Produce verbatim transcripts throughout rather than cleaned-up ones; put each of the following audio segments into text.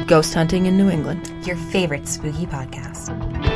Ghost Hunting in New England, your favorite spooky podcast.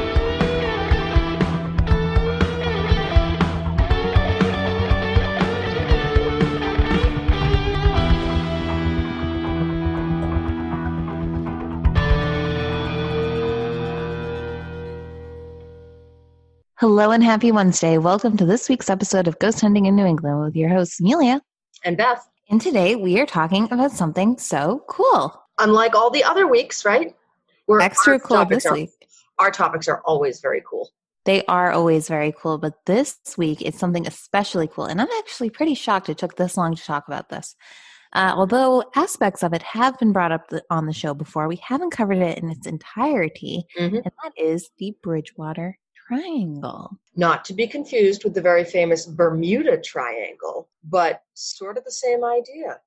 Hello and happy Wednesday. Welcome to this week's episode of Ghost Hunting in New England with your hosts, Amelia and Beth. And today we are talking about something so cool. Unlike all the other weeks, right? We're extra cool this are, week. Our topics are always very cool. They are always very cool, but this week it's something especially cool. And I'm actually pretty shocked it took this long to talk about this. Uh, although aspects of it have been brought up the, on the show before, we haven't covered it in its entirety, mm-hmm. and that is the Bridgewater Triangle. Not to be confused with the very famous Bermuda Triangle, but sort of the same idea.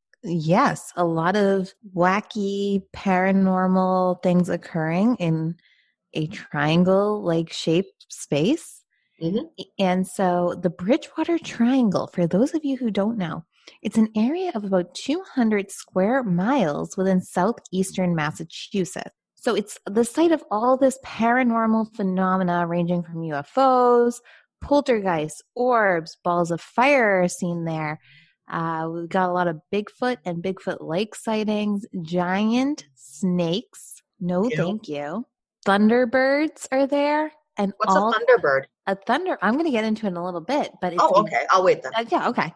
Yes, a lot of wacky paranormal things occurring in a triangle-like shaped space. Mm-hmm. And so the Bridgewater Triangle, for those of you who don't know, it's an area of about two hundred square miles within southeastern Massachusetts. So it's the site of all this paranormal phenomena ranging from U F Os, poltergeists, orbs, balls of fire are seen there. Uh, we've got a lot of Bigfoot and Bigfoot-like sightings, giant snakes. No, Ew. Thank you. Thunderbirds are there. And What's all, a thunderbird? A thunder. I'm going to get into it in a little bit. But it's oh, okay. I'll wait then. Uh, yeah, okay.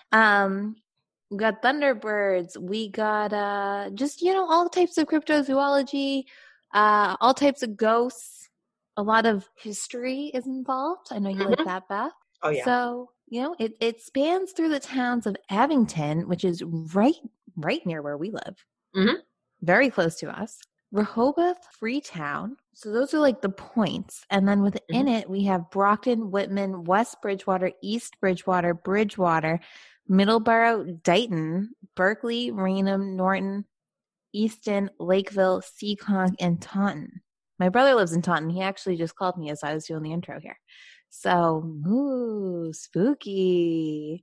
Um, we got thunderbirds. We got uh, just, you know, all types of cryptozoology, uh, all types of ghosts. A lot of history is involved. I know you mm-hmm. like that, Beth. Oh, yeah. So, you know, it, it spans through the towns of Abington, which is right right near where we live. Mm-hmm. Very close to us. Rehoboth, Freetown. So those are like the points. And then within mm-hmm. it, we have Brockton, Whitman, West Bridgewater, East Bridgewater, Bridgewater, Middleborough, Dighton, Berkeley, Raynham, Norton, Easton, Lakeville, Seekonk, and Taunton. My brother lives in Taunton. He actually just called me as I was doing the intro here. So, ooh, spooky.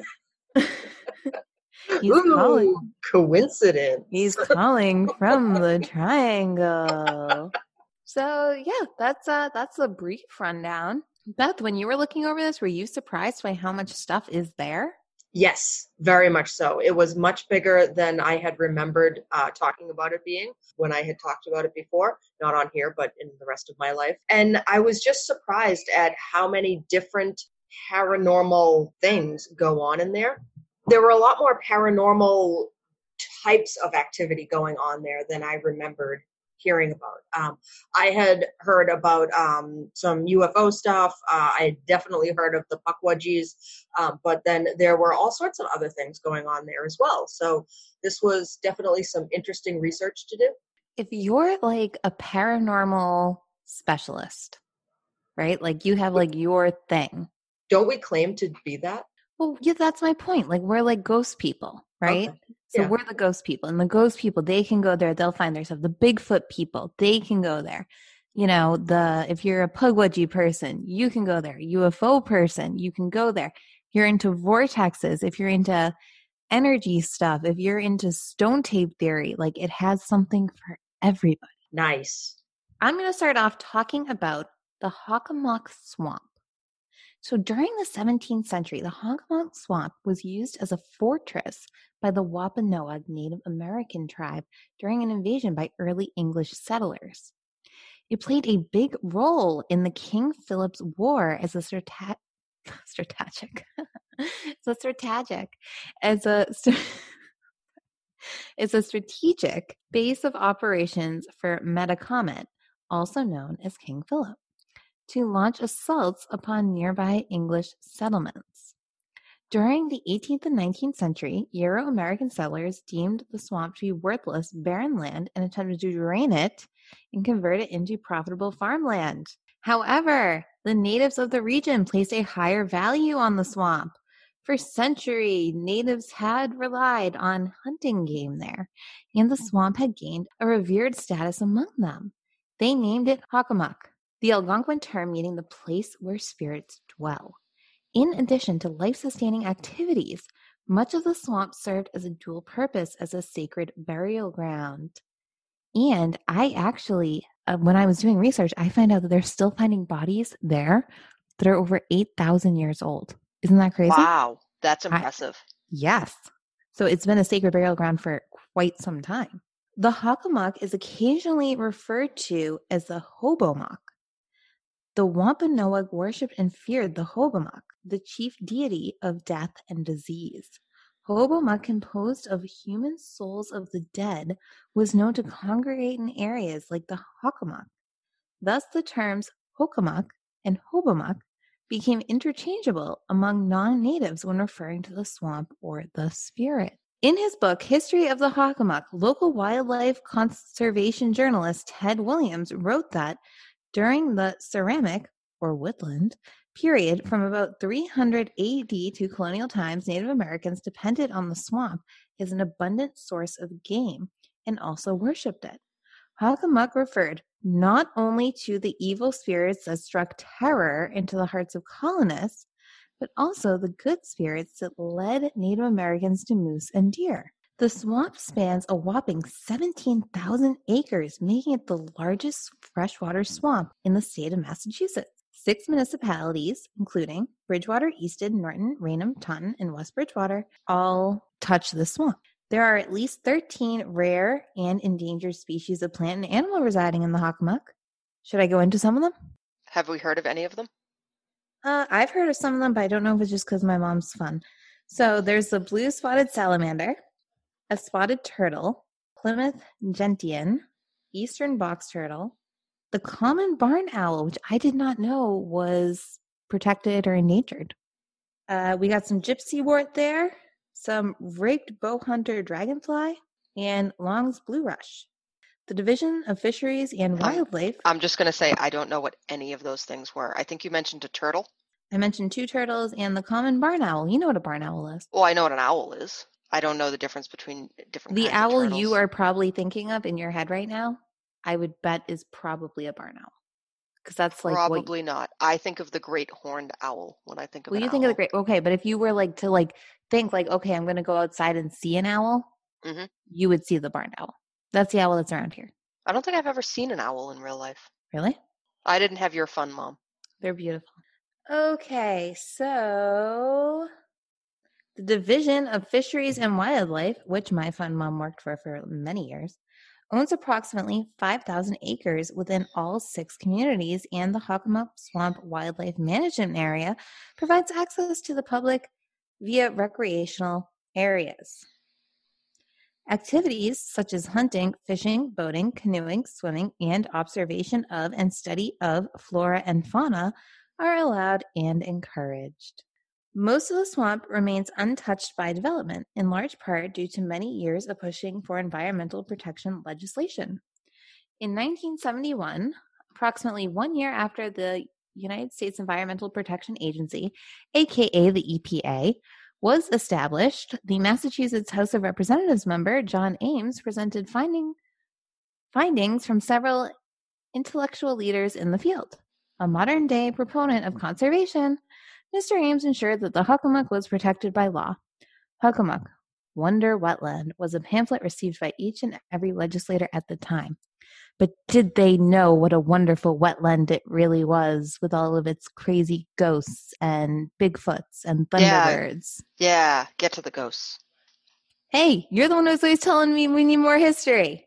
He's ooh, calling. Coincidence. He's calling from the triangle. So, yeah, that's uh, that's a brief rundown. Beth, when you were looking over this, were you surprised by how much stuff is there? Yes, very much so. It was much bigger than I had remembered uh, talking about it being when I had talked about it before, not on here, but in the rest of my life. And I was just surprised at how many different paranormal things go on in there. There were a lot more paranormal types of activity going on there than I remembered hearing about. Um, I had heard about um, some U F O stuff. Uh, I had definitely heard of the Pukwudgies, um, but then there were all sorts of other things going on there as well. So this was definitely some interesting research to do. If you're like a paranormal specialist, right? Like you have like your thing. Don't we claim to be that? Well, yeah, that's my point. Like we're like ghost people, right? Okay. So yeah. We're the ghost people, and the ghost people, they can go there. They'll find their stuff. The Bigfoot people, they can go there. You know, the if you're a Pukwudgie person, you can go there. U F O person, you can go there. If you're into vortexes, if you're into energy stuff, if you're into stone tape theory, like it has something for everybody. Nice. I'm going to start off talking about the Hockomock Swamp. So during the seventeenth century, the Hockomock Swamp was used as a fortress by the Wampanoag Native American tribe during an invasion by early English settlers. It played a big role in the King Philip's War as a strata- strategic, as a strategic, as a as a strategic base of operations for Metacomet, also known as King Philip, to launch assaults upon nearby English settlements. During the eighteenth and nineteenth century, Euro-American settlers deemed the swamp to be worthless, barren land and attempted to drain it and convert it into profitable farmland. However, the natives of the region placed a higher value on the swamp. For centuries, natives had relied on hunting game there, and the swamp had gained a revered status among them. They named it Hockomock, the Algonquin term meaning the place where spirits dwell. In addition to life-sustaining activities, much of the swamp served as a dual purpose as a sacred burial ground. And I actually, uh, when I was doing research, I find out that they're still finding bodies there that are over eight thousand years old. Isn't that crazy? Wow, that's I, impressive. yes. So it's been a sacred burial ground for quite some time. The Hockomock is occasionally referred to as the Hobomok. The Wampanoag worshipped and feared the Hobomok, the chief deity of death and disease. Hobomok, composed of human souls of the dead, was known to congregate in areas like the Hockomock. Thus the terms Hockomock and Hobomok became interchangeable among non-natives when referring to the swamp or the spirit. In his book, History of the Hockomock, local wildlife conservation journalist Ted Williams wrote that during the Ceramic, or woodland, period from about three hundred A D to colonial times, Native Americans depended on the swamp as an abundant source of game and also worshipped it. Hockomock referred not only to the evil spirits that struck terror into the hearts of colonists, but also the good spirits that led Native Americans to moose and deer. The swamp spans a whopping seventeen thousand acres, making it the largest freshwater swamp in the state of Massachusetts. Six municipalities, including Bridgewater, Easton, Norton, Raynham, Taunton, and West Bridgewater, all touch the swamp. There are at least thirteen rare and endangered species of plant and animal residing in the Hockomock. Should I go into some of them? Have we heard of any of them? Uh, I've heard of some of them, but I don't know if it's just because my mom's fun. So there's the blue spotted salamander, a spotted turtle, Plymouth gentian, eastern box turtle, the common barn owl, which I did not know was protected or endangered. Uh, we got some gypsy wort there, some raked bowhunter dragonfly, and Long's blue rush. The Division of Fisheries and Wildlife. I'm just going to say I don't know what any of those things were. I think you mentioned a turtle. I mentioned two turtles and the common barn owl. You know what a barn owl is. Well, I know what an owl is. I don't know the difference between different the kinds of owl turtles. You are probably thinking of in your head right now, I would bet is probably a barn owl. Because that's like probably what, not. I think of the great horned owl when I think of well, an you owl. think of the great, okay, but if you were like to like think like, okay, I'm going to go outside and see an owl, mm-hmm. you would see the barn owl. That's the owl that's around here. I don't think I've ever seen an owl in real life. Really? I didn't have your fun, Mom. They're beautiful. Okay, so the Division of Fisheries and Wildlife, which my fun mom worked for for many years, owns approximately five thousand acres within all six communities, and the Hockomock Swamp Wildlife Management Area provides access to the public via recreational areas. Activities such as hunting, fishing, boating, canoeing, swimming, and observation of and study of flora and fauna are allowed and encouraged. Most of the swamp remains untouched by development, in large part due to many years of pushing for environmental protection legislation. In nineteen seventy-one, approximately one year after the United States Environmental Protection Agency, aka the E P A, was established, the Massachusetts House of Representatives member John Ames presented finding, findings from several intellectual leaders in the field. A modern-day proponent of conservation, Mister Ames ensured that the Hockomock was protected by law. Hockomock, Wonder Wetland, was a pamphlet received by each and every legislator at the time. But did they know what a wonderful wetland it really was, with all of its crazy ghosts and Bigfoots and Thunderbirds? Yeah, yeah. Get to the ghosts. Hey, you're the one who's always telling me we need more history.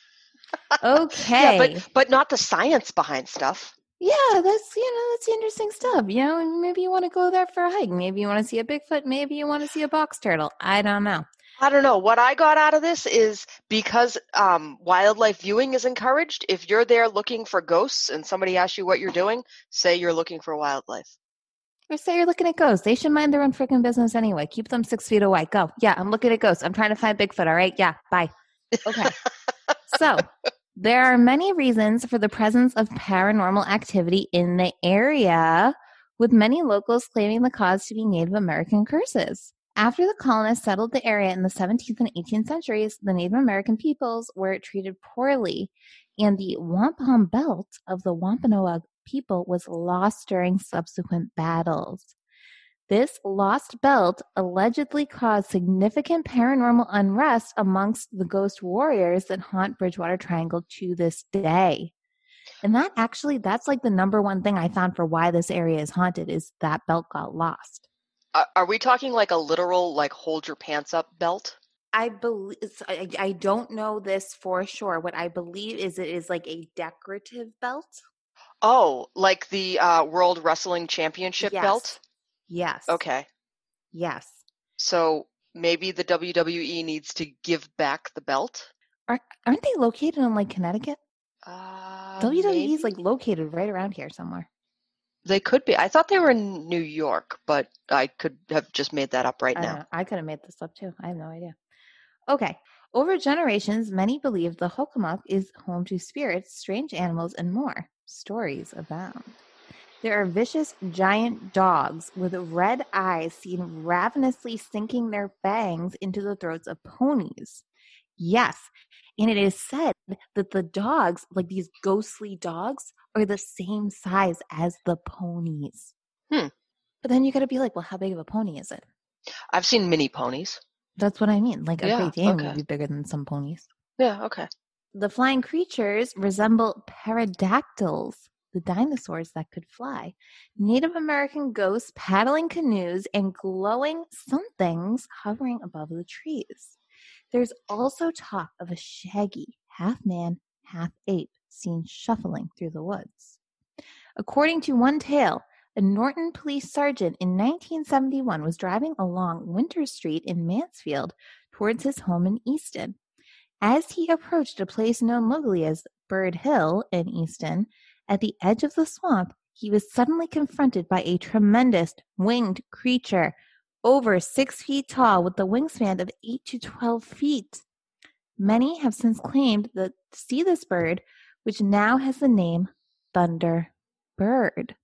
Okay. Yeah, but but not the science behind stuff. Yeah, that's, you know, that's the interesting stuff. You know, maybe you want to go there for a hike. Maybe you want to see a Bigfoot. Maybe you want to see a box turtle. I don't know. I don't know. What I got out of this is because um, wildlife viewing is encouraged, if you're there looking for ghosts and somebody asks you what you're doing, say you're looking for wildlife. Or say you're looking at ghosts. They should mind their own freaking business anyway. Keep them six feet away. Go. Yeah, I'm looking at ghosts. I'm trying to find Bigfoot. All right. Yeah. Bye. Okay. So there are many reasons for the presence of paranormal activity in the area, with many locals claiming the cause to be Native American curses. After the colonists settled the area in the seventeenth and eighteenth centuries, the Native American peoples were treated poorly, and the wampum belt of the Wampanoag people was lost during subsequent battles. This lost belt allegedly caused significant paranormal unrest amongst the ghost warriors that haunt Bridgewater Triangle to this day. And that actually, that's like the number one thing I found for why this area is haunted is that belt got lost. Uh, are we talking like a literal, like, hold your pants up belt? I believe, I, I don't know this for sure. What I believe is it is like a decorative belt. Oh, like the uh, World Wrestling Championship Yes. belt? Yes. Okay. Yes. So maybe the W W E needs to give back the belt? Are, aren't they located in like Connecticut? Uh, W W E is maybe? like located right around here somewhere. They could be. I thought they were in New York, but I could have just made that up right I don't now. know. I could have made this up too. I have no idea. Okay. Over generations, many believe the Hockomock is home to spirits, strange animals, and more. Stories abound. There are vicious giant dogs with red eyes seen ravenously sinking their fangs into the throats of ponies. Yes, and it is said that the dogs, like these ghostly dogs, are the same size as the ponies. Hmm. But then you got to be like, well, how big of a pony is it? I've seen mini ponies. That's what I mean. Like a Yeah, Great Dane okay. would be bigger than some ponies. Yeah, okay. The flying creatures resemble pterodactyls, the dinosaurs that could fly, Native American ghosts paddling canoes, and glowing somethings hovering above the trees. There's also talk of a shaggy, half-man, half-ape seen shuffling through the woods. According to one tale, a Norton police sergeant in nineteen seventy-one was driving along Winter Street in Mansfield towards his home in Easton. As he approached a place known locally as Bird Hill in Easton, at the edge of the swamp, he was suddenly confronted by a tremendous winged creature, over six feet tall with a wingspan of eight to twelve feet. Many have since claimed that to see this bird, which now has the name Thunder Bird.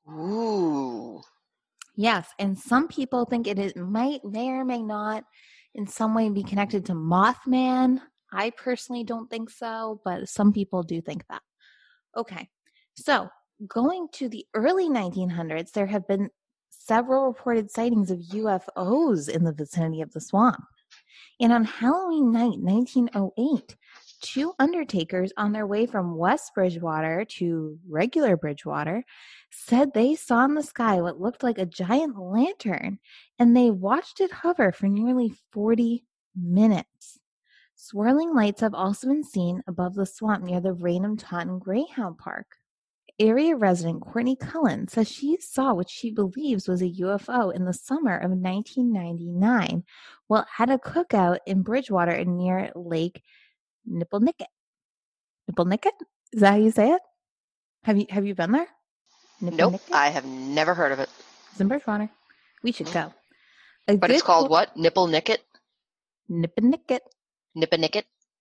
Ooh. Yes, and some people think it is, might, may or may not in some way be connected to Mothman. I personally don't think so, but some people do think that. Okay, so going to the early nineteen hundreds, there have been several reported sightings of U F Os in the vicinity of the swamp. And on Halloween night, nineteen oh eight, two undertakers on their way from West Bridgewater to regular Bridgewater said they saw in the sky what looked like a giant lantern, and they watched it hover for nearly forty minutes. Swirling lights have also been seen above the swamp near the Raynham Taunton Greyhound Park. Area resident Courtney Cullen says she saw what she believes was a U F O in the summer of nineteen ninety-nine while at a cookout in Bridgewater near Lake Nipponicket. Nipponicket? Is that how you say it? Have you have you been there? Nope, I have never heard of it. It's in Bridgewater. We should go. A But it's good called po- what? Nipple Nicket? Nipponicket. Nipponicket?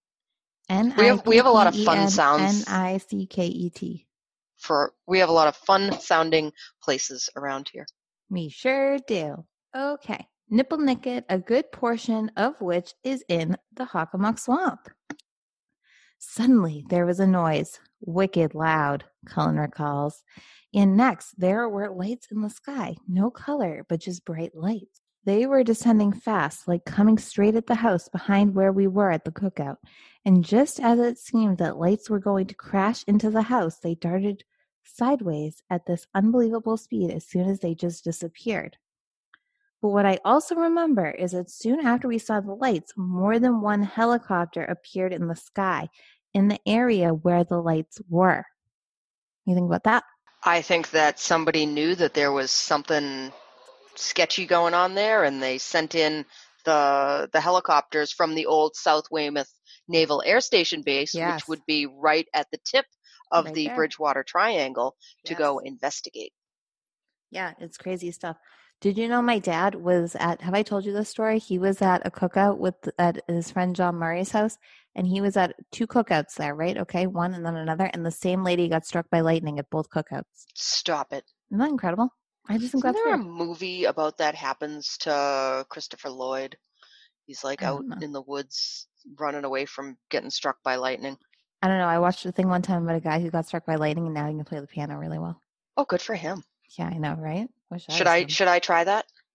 N We I have we have a lot of P P E fun N sounds N I C K E T. for we have a lot of fun sounding places around here. We sure do. Okay. Nipponicket, a good portion of which is in the Hockomock Swamp. Suddenly, there was a noise, wicked loud, Cullen recalls. And next, there were lights in the sky, no color, but just bright lights. They were descending fast, like coming straight at the house behind where we were at the cookout. And just as it seemed that lights were going to crash into the house, they darted sideways at this unbelievable speed as soon as they just disappeared. But what I also remember is that soon after we saw the lights, more than one helicopter appeared in the sky in the area where the lights were. You think about that? I think that somebody knew that there was something sketchy going on there, and they sent in the the helicopters from the old South Weymouth Naval Air Station base, Yes. which would be right at the tip of Right the there. Bridgewater Triangle, to Yes. go investigate. Yeah, it's crazy stuff. Did you know my dad was at, have I told you this story? He was at a cookout with at his friend John Murray's house, and he was at two cookouts there, right? Okay, one and then another, and the same lady got struck by lightning at both cookouts. Stop it. Isn't that incredible? I just think Isn't that's there a weird. movie about that happens to Christopher Lloyd? He's like I out don't know. in the woods running away from getting struck by lightning. I don't know. I watched a thing one time about a guy who got struck by lightning, and now he can play the piano really well. Oh, good for him. Yeah, I know, right? Wish Should was I him. should I try that?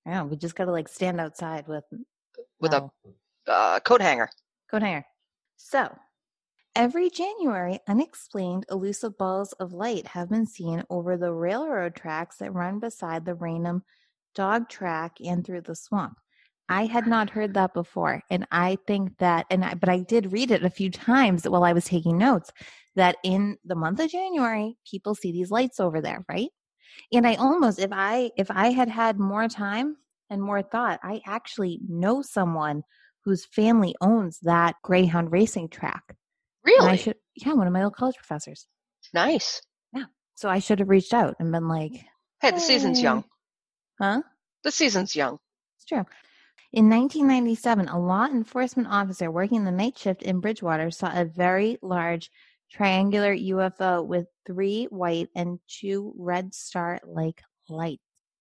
Yeah, we just got to like stand outside with with metal. a uh, coat hanger. Coat hanger. So, every January, unexplained elusive balls of light have been seen over the railroad tracks that run beside the Raynham dog track and through the swamp. I had not heard that before, and I think that, and I, but I did read it a few times while I was taking notes, that in the month of January, people see these lights over there, right? And I almost, if I if I had had more time and more thought, I actually know someone whose family owns that Greyhound racing track. Really? And I should, yeah, one of my old college professors. Nice. Yeah. So I should have reached out and been like, Hey, the season's "Hey." young. Huh? The season's young. It's true. In nineteen ninety-seven, a law enforcement officer working the night shift in Bridgewater saw a very large triangular U F O with three white and two red star-like lights.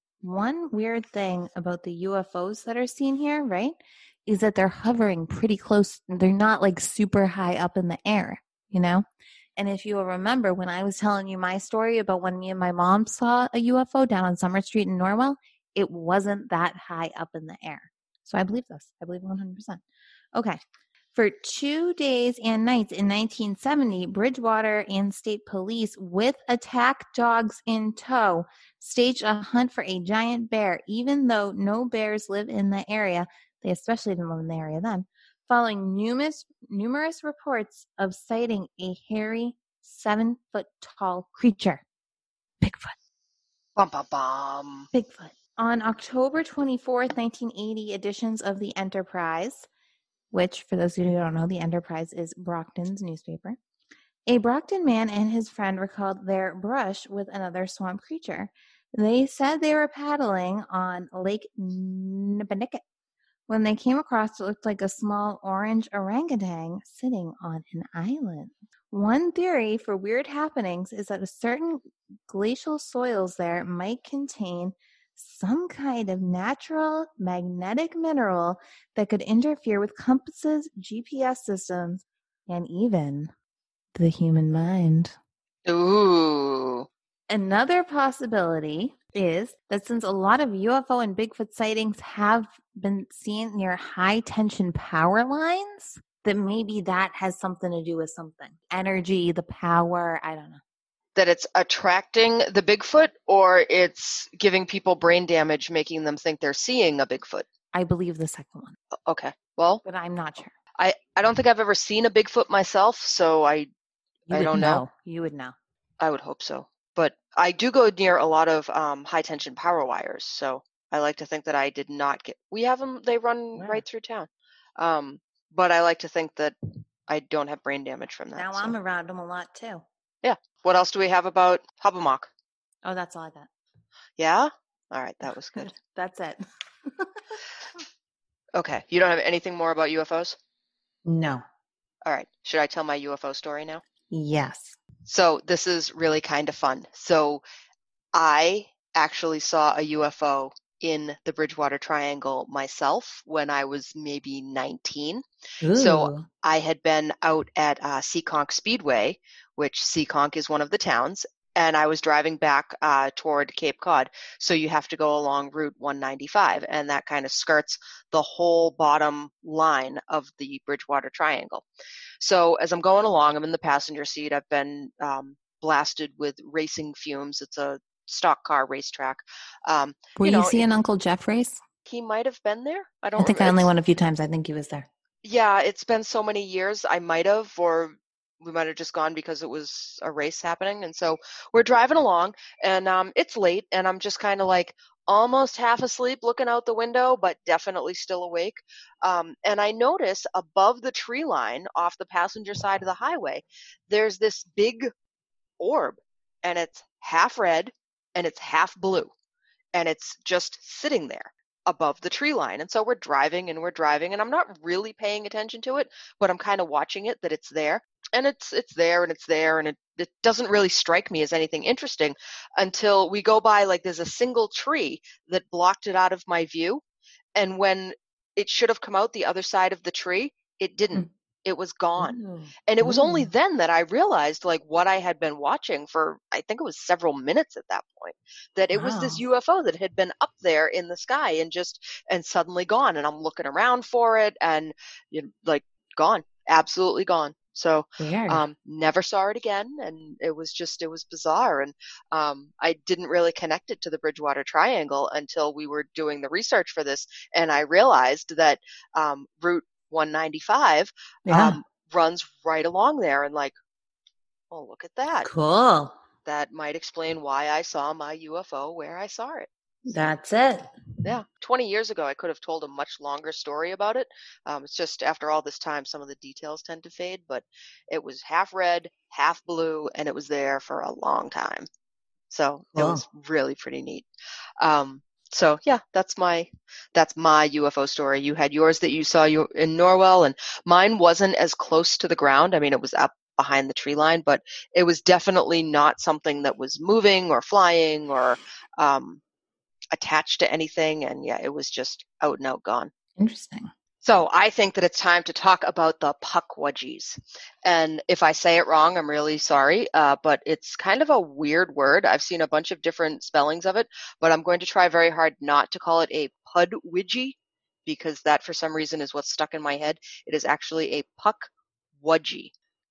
One weird thing about the U F Os that are seen here, right, is that they're hovering pretty close. They're not like super high up in the air, you know? And if you will remember when I was telling you my story about when me and my mom saw a U F O down on Summer Street in Norwell, it wasn't that high up in the air. So I believe this. I believe one hundred percent. Okay. For two days and nights in nineteen seventy, Bridgewater and state police, with attack dogs in tow, staged a hunt for a giant bear, even though no bears live in the area. They especially didn't live in the area then. Following numerous, numerous reports of sighting a hairy, seven-foot-tall creature. Bigfoot. Bum, bum, bum. Bigfoot. On October twenty-fourth, nineteen eighty, editions of the Enterprise, which, for those of you who don't know, the Enterprise is Brockton's newspaper, a Brockton man and his friend recalled their brush with another swamp creature. They said they were paddling on Lake Nipanicket when they came across what looked like a small orange orangutan sitting on an island. One theory for weird happenings is that a certain glacial soils there might contain some kind of natural magnetic mineral that could interfere with compasses, G P S systems, and even the human mind. Ooh. Another possibility is that since a lot of U F O and Bigfoot sightings have been seen near high tension power lines, that maybe that has something to do with something. Energy, the power, I don't know. That it's attracting the Bigfoot, or it's giving people brain damage, making them think they're seeing a Bigfoot? I believe the second one. Okay. Well, but I'm not sure. I, I don't think I've ever seen a Bigfoot myself, so I you I would don't know. know. You would know. I would hope so. But I do go near a lot of um, high tension power wires, so I like to think that I did not get. We have them; they run Yeah. right through town. Um, but I like to think that I don't have brain damage from that. Now so. I'm around them a lot too. Yeah. What else do we have about Hubbamock? Oh, that's all I got. Yeah? All right, that was good. That's it. Okay. You don't have anything more about U F Os? No. All right. Should I tell my U F O story now? Yes. So this is really kind of fun. So I actually saw a U F O in the Bridgewater Triangle myself when I was maybe nineteen. Ooh. So I had been out at uh, Seekonk Speedway, which Seekonk is one of the towns, and I was driving back uh, toward Cape Cod. So you have to go along Route one ninety-five, and that kind of skirts the whole bottom line of the Bridgewater Triangle. So as I'm going along, I'm in the passenger seat. I've been um, blasted with racing fumes. It's a stock car racetrack. Um, Were you, you know, seeing it, Uncle Jeff race? He might have been there. I don't. I think I only went a few times. I think he was there. Yeah, it's been so many years. I might have, or we might have just gone because it was a race happening. And so we're driving along, and um, it's late, and I'm just kind of like almost half asleep looking out the window, but definitely still awake. Um, and I notice above the tree line off the passenger side of the highway, there's this big orb, and it's half red and it's half blue, and it's just sitting there above the tree line. And so we're driving and we're driving, and I'm not really paying attention to it, but I'm kind of watching it, that it's there. And it's it's there and it's there, and it, it doesn't really strike me as anything interesting until we go by, like there's a single tree that blocked it out of my view. And when it should have come out the other side of the tree, it didn't. Mm. it was gone. Ooh. And it was only Ooh. then that I realized like what I had been watching for, I think it was several minutes at that point, that it was this Wow. U F O that had been up there in the sky and just, and suddenly gone. And I'm looking around for it and you know, like gone, absolutely gone. So, Weird. um, never saw it again. And it was just, it was bizarre. And, um, I didn't really connect it to the Bridgewater Triangle until we were doing the research for this. And I realized that, um, Route one ninety-five, Yeah. um, runs right along there and like, oh, look at that. Cool. That might explain why I saw my U F O where I saw it. So, That's it. yeah. twenty years ago, I could have told a much longer story about it. Um, it's just after all this time, some of the details tend to fade, but it was half red, half blue, and it was there for a long time. So Cool. it was really pretty neat. Um, so yeah, that's my, that's my U F O story. You had yours that you saw you in Norwell, and mine wasn't as close to the ground. I mean, it was up behind the tree line, but it was definitely not something that was moving or flying or, um, attached to anything. And yeah, it was just out and out gone. Interesting. So I think that it's time to talk about the Pukwudgies. And if I say it wrong, I'm really sorry, uh, but it's kind of a weird word. I've seen a bunch of different spellings of it, but I'm going to try very hard not to call it a Pudwidgie because that for some reason is what's stuck in my head. It is actually a Pukwudgie.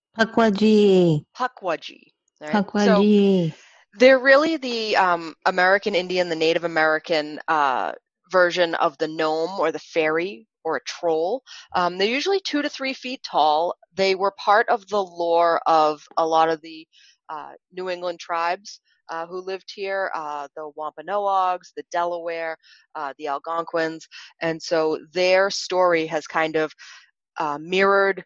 Pukwudgie. Pukwudgie. Right? Pukwudgie. So they're really the um, American Indian, the Native American uh, version of the gnome or the fairy or a troll. Um, they're usually two to three feet tall. They were part of the lore of a lot of the uh, New England tribes uh, who lived here, uh, the Wampanoags, the Delaware, uh, the Algonquins. And so their story has kind of uh, mirrored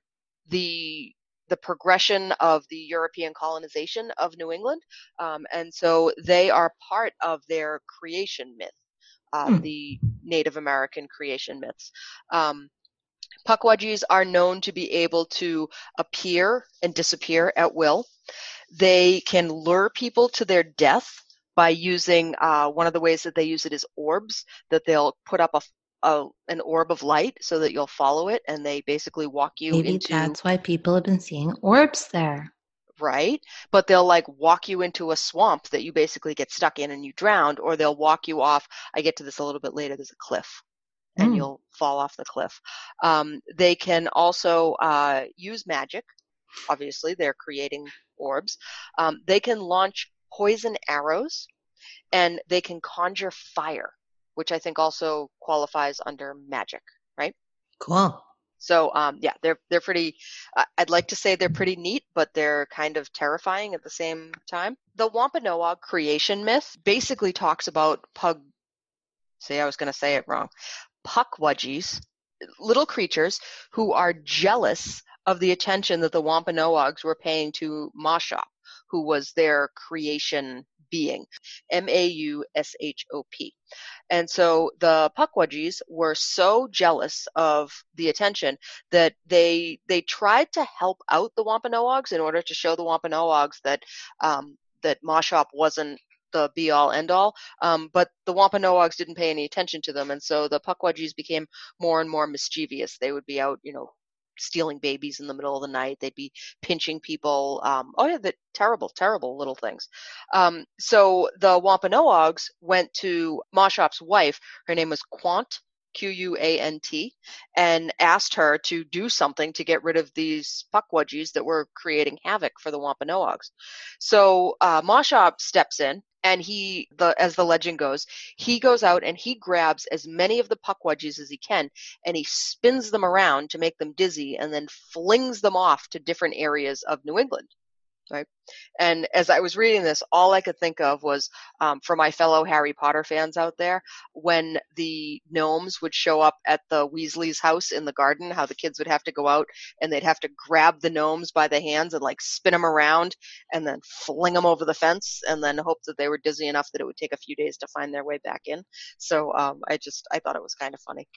the the progression of the European colonization of New England. Um, and so they are part of their creation myth, uh, Hmm. the Native American creation myths. Um, Pukwudgies are known to be able to appear and disappear at will. They can lure people to their death by using, uh, one of the ways that they use it is orbs, that they'll put up a A, an orb of light so that you'll follow it and they basically walk you Maybe into that's why people have been seeing orbs there. right but they'll like walk you into a swamp that you basically get stuck in and you drowned, or they'll walk you off. I get to this a little bit later. There's a cliff and Mm. you'll fall off the cliff. Um, they can also uh, use magic. Obviously they're creating orbs. Um, they can launch poison arrows and they can conjure fire, which I think also qualifies under magic, right? Cool. So, um, yeah, they're they're pretty. Uh, I'd like to say they're pretty neat, but they're kind of terrifying at the same time. The Wampanoag creation myth basically talks about pug. See, I was going to say it wrong. Pukwudgies, little creatures who are jealous of the attention that the Wampanoags were paying to Mashop, who was their creation being, M A U S H O P. And so the Pukwudgies were so jealous of the attention that they they tried to help out the Wampanoags in order to show the Wampanoags that um, that Mashop wasn't the be all end all. Um, but the Wampanoags didn't pay any attention to them, and so the Pukwudgies became more and more mischievous. They would be out, you know, stealing babies in the middle of the night. They'd be pinching people. Um, oh yeah, the terrible, terrible little things. Um, so the Wampanoags went to Mashop's wife. Her name was Quant, Q U A N T, and asked her to do something to get rid of these Pukwudgies that were creating havoc for the Wampanoags. So uh, Mashop steps in. And he, the as the legend goes, he goes out and he grabs as many of the Pukwudgies as he can, and he spins them around to make them dizzy, and then flings them off to different areas of New England. Right. And as I was reading this, all I could think of was um, for my fellow Harry Potter fans out there, when the gnomes would show up at the Weasley's house in the garden, how the kids would have to go out and they'd have to grab the gnomes by the hands and like spin them around and then fling them over the fence and then hope that they were dizzy enough that it would take a few days to find their way back in. So um, I just, I thought it was kind of funny.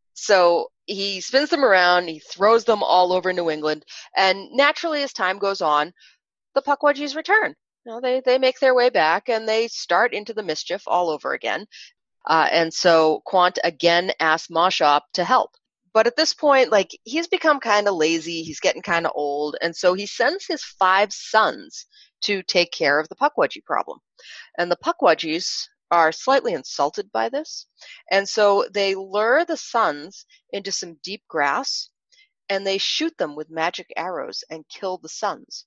So he spins them around, he throws them all over New England, and naturally as time goes on, the Pukwudgies return. You know, they, they make their way back and they start into the mischief all over again. Uh, and so Quant again asked Mashop to help. but at this point, like, he's become kind of lazy. He's getting kind of old. And so he sends his five sons to take care of the Pukwudgie problem. And the Pukwudgies are slightly insulted by this. And so they lure the sons into some deep grass and they shoot them with magic arrows and kill the sons.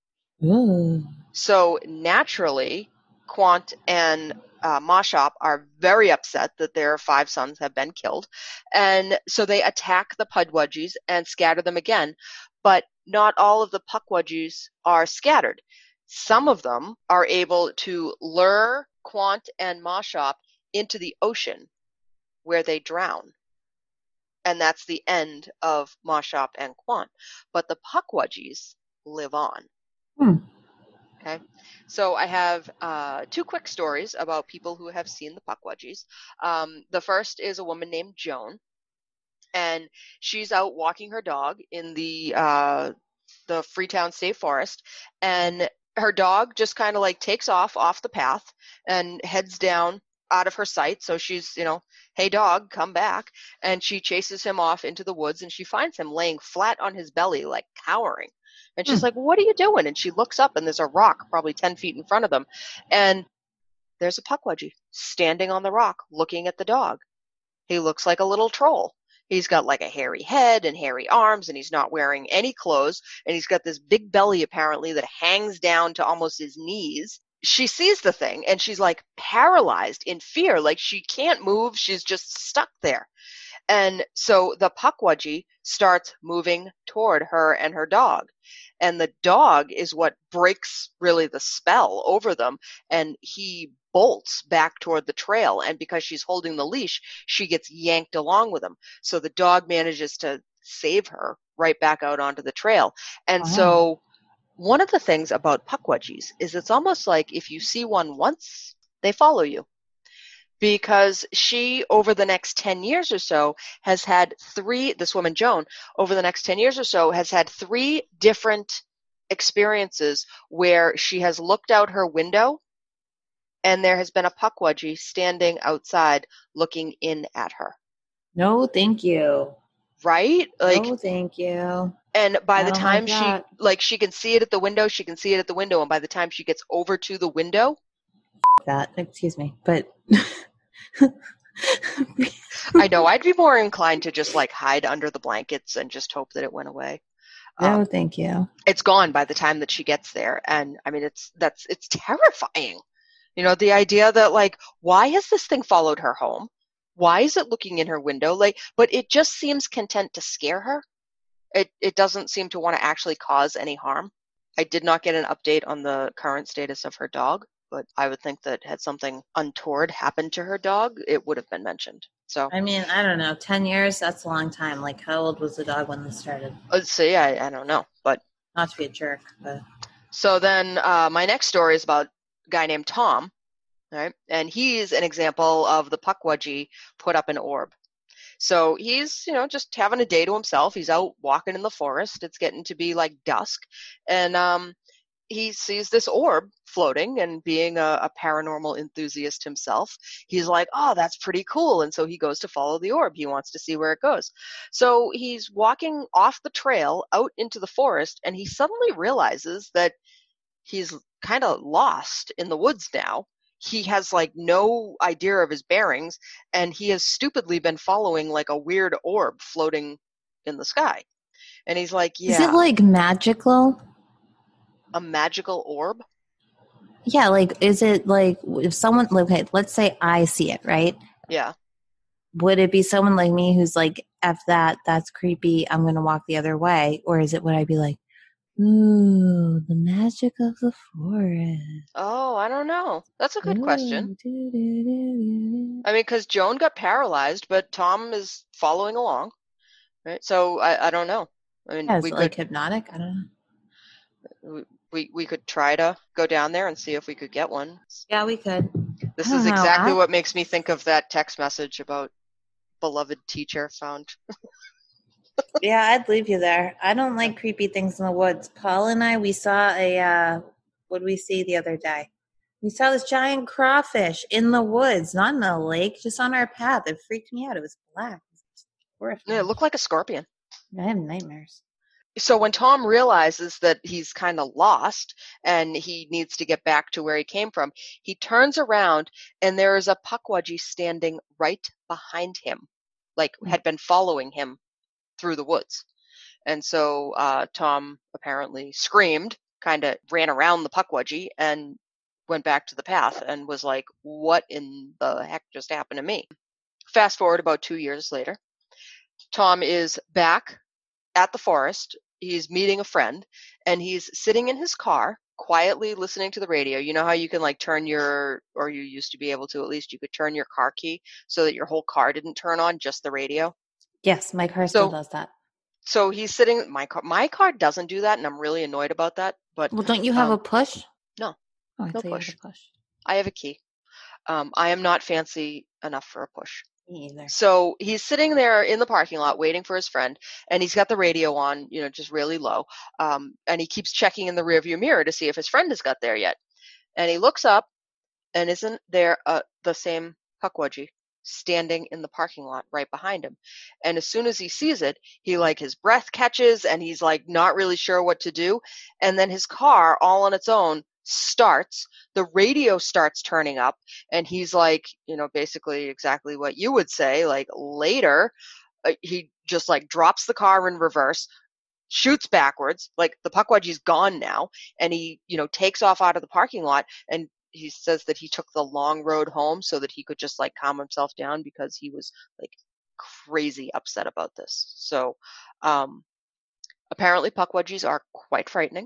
Ooh. So naturally, Quant and uh, Mashop are very upset that their five sons have been killed. And so they attack the Pukwudgies and scatter them again. But not all of the Pukwudgies are scattered. Some of them are able to lure Quant and Mashop into the ocean where they drown. And that's the end of Mashop and Quant. But the Pukwudgies live on. Hmm. Okay, so I have uh, two quick stories about people who have seen the Pukwudgies. Um, the first is a woman named Joan, and she's out walking her dog in the uh, the Freetown State Forest, and her dog just kind of like takes off off the path and heads down out of her sight. So she's, you know, hey dog, come back, and she chases him off into the woods, and she finds him laying flat on his belly, like cowering. And she's Hmm. like, what are you doing? And she looks up, and there's a rock probably ten feet in front of them. And there's a Pukwudgie standing on the rock looking at the dog. He looks like a little troll. He's got like a hairy head and hairy arms, and he's not wearing any clothes. And he's got this big belly, apparently, that hangs down to almost his knees. She sees the thing, and she's like paralyzed in fear. Like she can't move. She's just stuck there. And so the Pukwudgie starts moving toward her and her dog. And the dog is what breaks really the spell over them. And he bolts back toward the trail. And because she's holding the leash, she gets yanked along with him. So the dog manages to save her right back out onto the trail. And Wow. so one of the things about Pukwudgies is it's almost like if you see one once, they follow you. Because she, over the next ten years or so, has had three, this woman, Joan, over the next ten years or so, has had three different experiences where she has looked out her window and there has been a Pukwudgie standing outside looking in at her. No, thank you. Right? Like, no, thank you. and by I the don't time like she, that. like, she can see it at the window, she can see it at the window, and by the time she gets over to the window, That, excuse me, but I know I'd be more inclined to just like hide under the blankets and just hope that it went away. no, Um, thank you. it's gone by the time that she gets there, and I mean, it's that's it's terrifying. You know, the idea that like, why has this thing followed her home? Why is it looking in her window? Like, but it just seems content to scare her. It it doesn't seem to want to actually cause any harm. I did not get an update on the current status of her dog, but I would think that had something untoward happened to her dog, it would have been mentioned. So, I mean, I don't know. Ten years, that's a long time. Like, how old was the dog when this started? let's see, I, I don't know. But Not to be a jerk, but so then uh, my next story is about a guy named Tom, right? And he's an example of the Pukwudgie put up an orb. So he's, you know, just having a day to himself. He's out walking in the forest. It's getting to be like dusk. And um, he sees this orb floating, and being a, a paranormal enthusiast himself, he's like, oh, that's pretty cool. And so he goes to follow the orb. He wants to see where it goes. So he's walking off the trail out into the forest, and he suddenly realizes that he's kind of lost in the woods now. He has like no idea of his bearings, and he has stupidly been following like a weird orb floating in the sky. And he's like, yeah. Is it like magical? A magical orb? Yeah, like, is it like if someone, okay, let's say I see it, right? Yeah. Would it be someone like me who's like, F that, that's creepy, I'm going to walk the other way? Or is it, would I be like, ooh, the magic of the forest? Oh, I don't know. That's a good Ooh, question. doo, doo, doo, doo. I mean, because Joan got paralyzed, but Tom is following along, right? So I, I don't know. I mean, Yeah, is we it could like hypnotic? I don't know. we we could try to go down there and see if we could get one. Yeah, we could. This I don't is know, exactly I- what makes me think of that text message about beloved teacher found. Yeah, I'd leave you there. I don't like creepy things in the woods. Paul and I, we saw a, uh, what did we see the other day? We saw this giant crawfish in the woods, not in the lake, just on our path. It freaked me out. It was black. horrifying. Yeah, it looked like a scorpion. I have nightmares. So when Tom realizes that he's kind of lost and he needs to get back to where he came from, he turns around and there is a Pukwudgie standing right behind him, like Mm. had been following him through the woods. And so uh, Tom apparently screamed, kind of ran around the Pukwudgie and went back to the path and was like, what in the heck just happened to me? Fast forward about two years later, Tom is back at the forest. He's meeting a friend and he's sitting in his car quietly listening to the radio. You know how you can like turn your, or you used to be able to at least, you could turn your car key so that your whole car didn't turn on, just the radio? Yes, my car still So- does that. So he's sitting, my car, my car doesn't do that and I'm really annoyed about that, but Well, don't you have um, a push? no. Oh, I No thought you had push. a push. I have a key. Um, I am not fancy enough for a push. Me either. So he's sitting there in the parking lot waiting for his friend, and he's got the radio on, you know, just really low. Um, and he keeps checking in the rearview mirror to see if his friend has got there yet. And he looks up, and isn't there uh, the same Pukwudgie standing in the parking lot right behind him? And as soon as he sees it, he like his breath catches, and he's like not really sure what to do. And then his car, all on its own, starts. The radio starts turning up, and he's like, you know, basically exactly what you would say. Like later, uh, he just like drops the car in reverse, shoots backwards, like the Pukwudgie's gone now, and he, you know, takes off out of the parking lot. And he says that he took the long road home so that he could just like calm himself down because he was like crazy upset about this. So um, apparently Pukwudgies are quite frightening.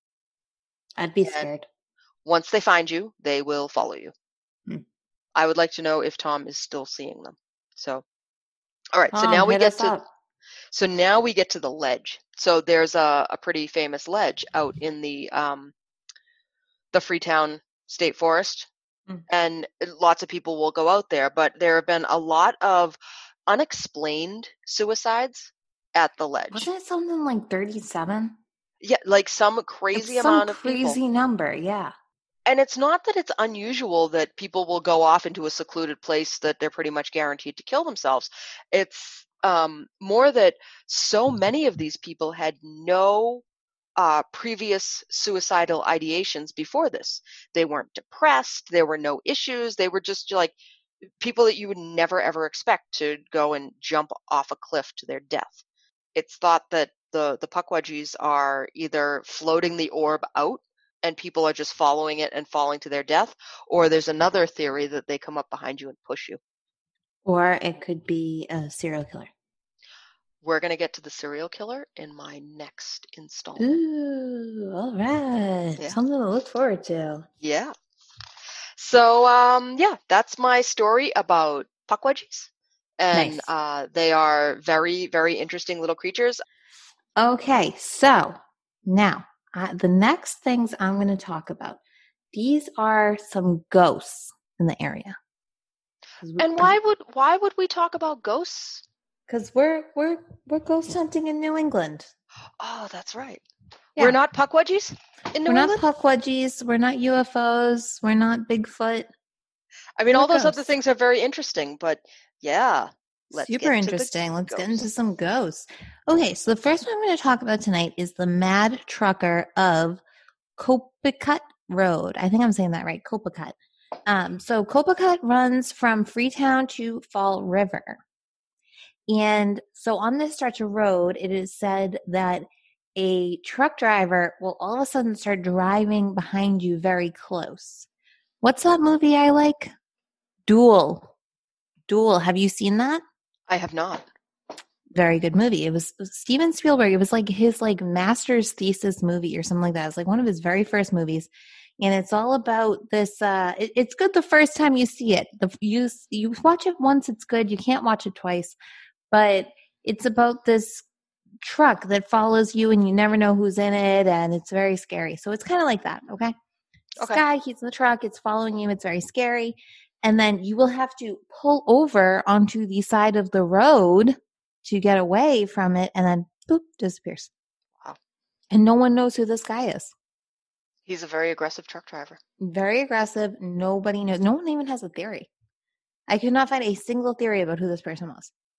I'd be And scared. once they find you, they will follow you. Hmm. I would like to know if Tom is still seeing them. So, all right. so Tom, now we hit get us to up. so now we get to the ledge. So there's a, a pretty famous ledge out in the um, the Freetown State Forest, Hmm. and lots of people will go out there. But there have been a lot of unexplained suicides at the ledge. Wasn't it something like thirty-seven? Yeah, like some crazy It's amount some of people. crazy number, yeah. And it's not that it's unusual that people will go off into a secluded place that they're pretty much guaranteed to kill themselves. It's um, more that so many of these people had no uh, previous suicidal ideations before this. They weren't depressed. There were no issues. They were just like people that you would never ever expect to go and jump off a cliff to their death. It's thought that the, the Pukwudgies are either floating the orb out and people are just following it and falling to their death, or there's another theory that they come up behind you and push you. Or it could be a serial killer. We're going to get to the serial killer in my next installment. Ooh, all right. Yeah. Something to look forward to. Yeah. So, um, yeah, that's my story about Pukwudgies. And Nice. uh, they are very, very interesting little creatures. Okay, so now uh, the next things I'm going to talk about. These are some ghosts in the area. And why would why would we talk about ghosts? Because we're we're we're ghost hunting in New England. Oh, that's right. Yeah. We're not Pukwudgies in New We're England? not Pukwudgies. We're not U F Os. We're not Bigfoot. I mean, we're all those other ghosts. things are very interesting, but yeah. Let's Super get to the interesting. Let's get into ghosts. some ghosts. Okay, so the first one I'm going to talk about tonight is the Mad Trucker of Copacut Road. I think I'm saying that right, Copacut. Um, so Copacut runs from Freetown to Fall River. And so on this stretch of road, it is said that a truck driver will all of a sudden start driving behind you very close. What's that movie I like? Duel. Duel. Have you seen that? I have not. Very good movie. It was, it was Steven Spielberg. It was like his like master's thesis movie or something like that. It's like one of his very first movies. And it's all about this. Uh, it, it's good the first time you see it. The, you, you watch it once, it's good. You can't watch it twice. But it's about this truck that follows you and you never know who's in it. And it's very scary. So it's kind of like that. Okay. This Okay. guy, he's in the truck. It's following you. It's very scary. And then you will have to pull over onto the side of the road to get away from it. And then boop, disappears. Wow. And no one knows who this guy is. He's a very aggressive truck driver. Very aggressive. Nobody knows. No one even has a theory. I could not find a single theory about who this person was.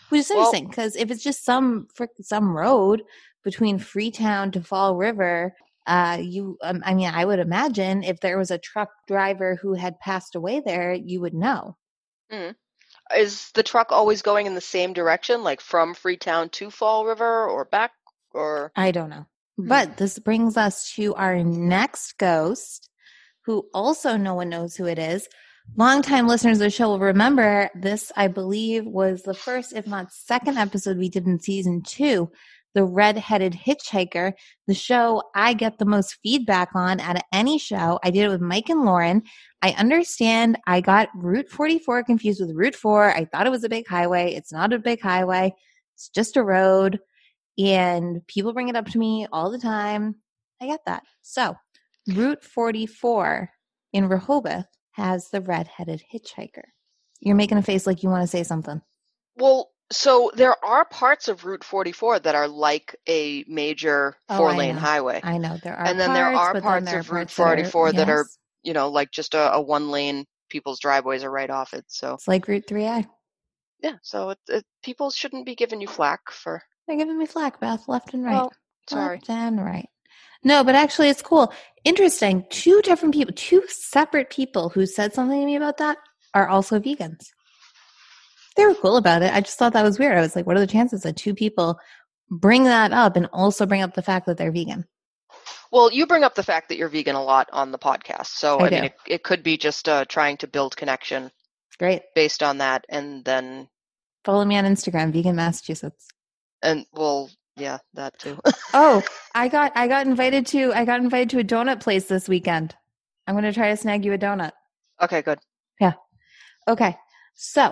Which is Well- interesting because if it's just some frick, some road between Freetown to Fall River, uh, you, um, I mean, I would imagine if there was a truck driver who had passed away there, you would know. Mm. Is the truck always going in the same direction, like from Freetown to Fall River or back? Or I don't know. But this brings us to our next ghost, who also no one knows who it is. Longtime listeners of the show will remember this, I believe, was the first, if not second episode we did in season two, the Red-Headed Hitchhiker, the show I get the most feedback on out of any show. I did it with Mike and Lauren. I understand I got Route forty-four confused with Route four. I thought it was a big highway. It's not a big highway. It's just a road. And people bring it up to me all the time. I get that. So Route forty-four in Rehoboth has the Red-Headed Hitchhiker. You're making a face like you want to say something. Well, so there are parts of Route forty-four that are like a major Oh, I four-lane know. highway. I know there are And then parts, there are but parts then there of are Route parts that are- forty-four that are, yes. you know, like just a, a one-lane, people's driveways are right off it. So It's like Route three I. yeah, so it, it, people shouldn't be giving you flack for. They're giving me flack, Beth, left and right. Well, sorry. Left and right. No, but actually it's cool. Interesting. Two different people, two separate people who said something to me about that are also vegans. They were cool about it. I just thought that was weird. I was like, what are the chances that two people bring that up and also bring up the fact that they're vegan? Well, you bring up the fact that you're vegan a lot on the podcast. So, I I, do. mean, it, it could be just uh, trying to build connection Great. based on that. And then, Follow me on Instagram, Vegan Massachusetts. and well, yeah, that too. Oh, I got I got invited to I got invited to a donut place this weekend. I'm going to try to snag you a donut. Okay, good. Okay. So,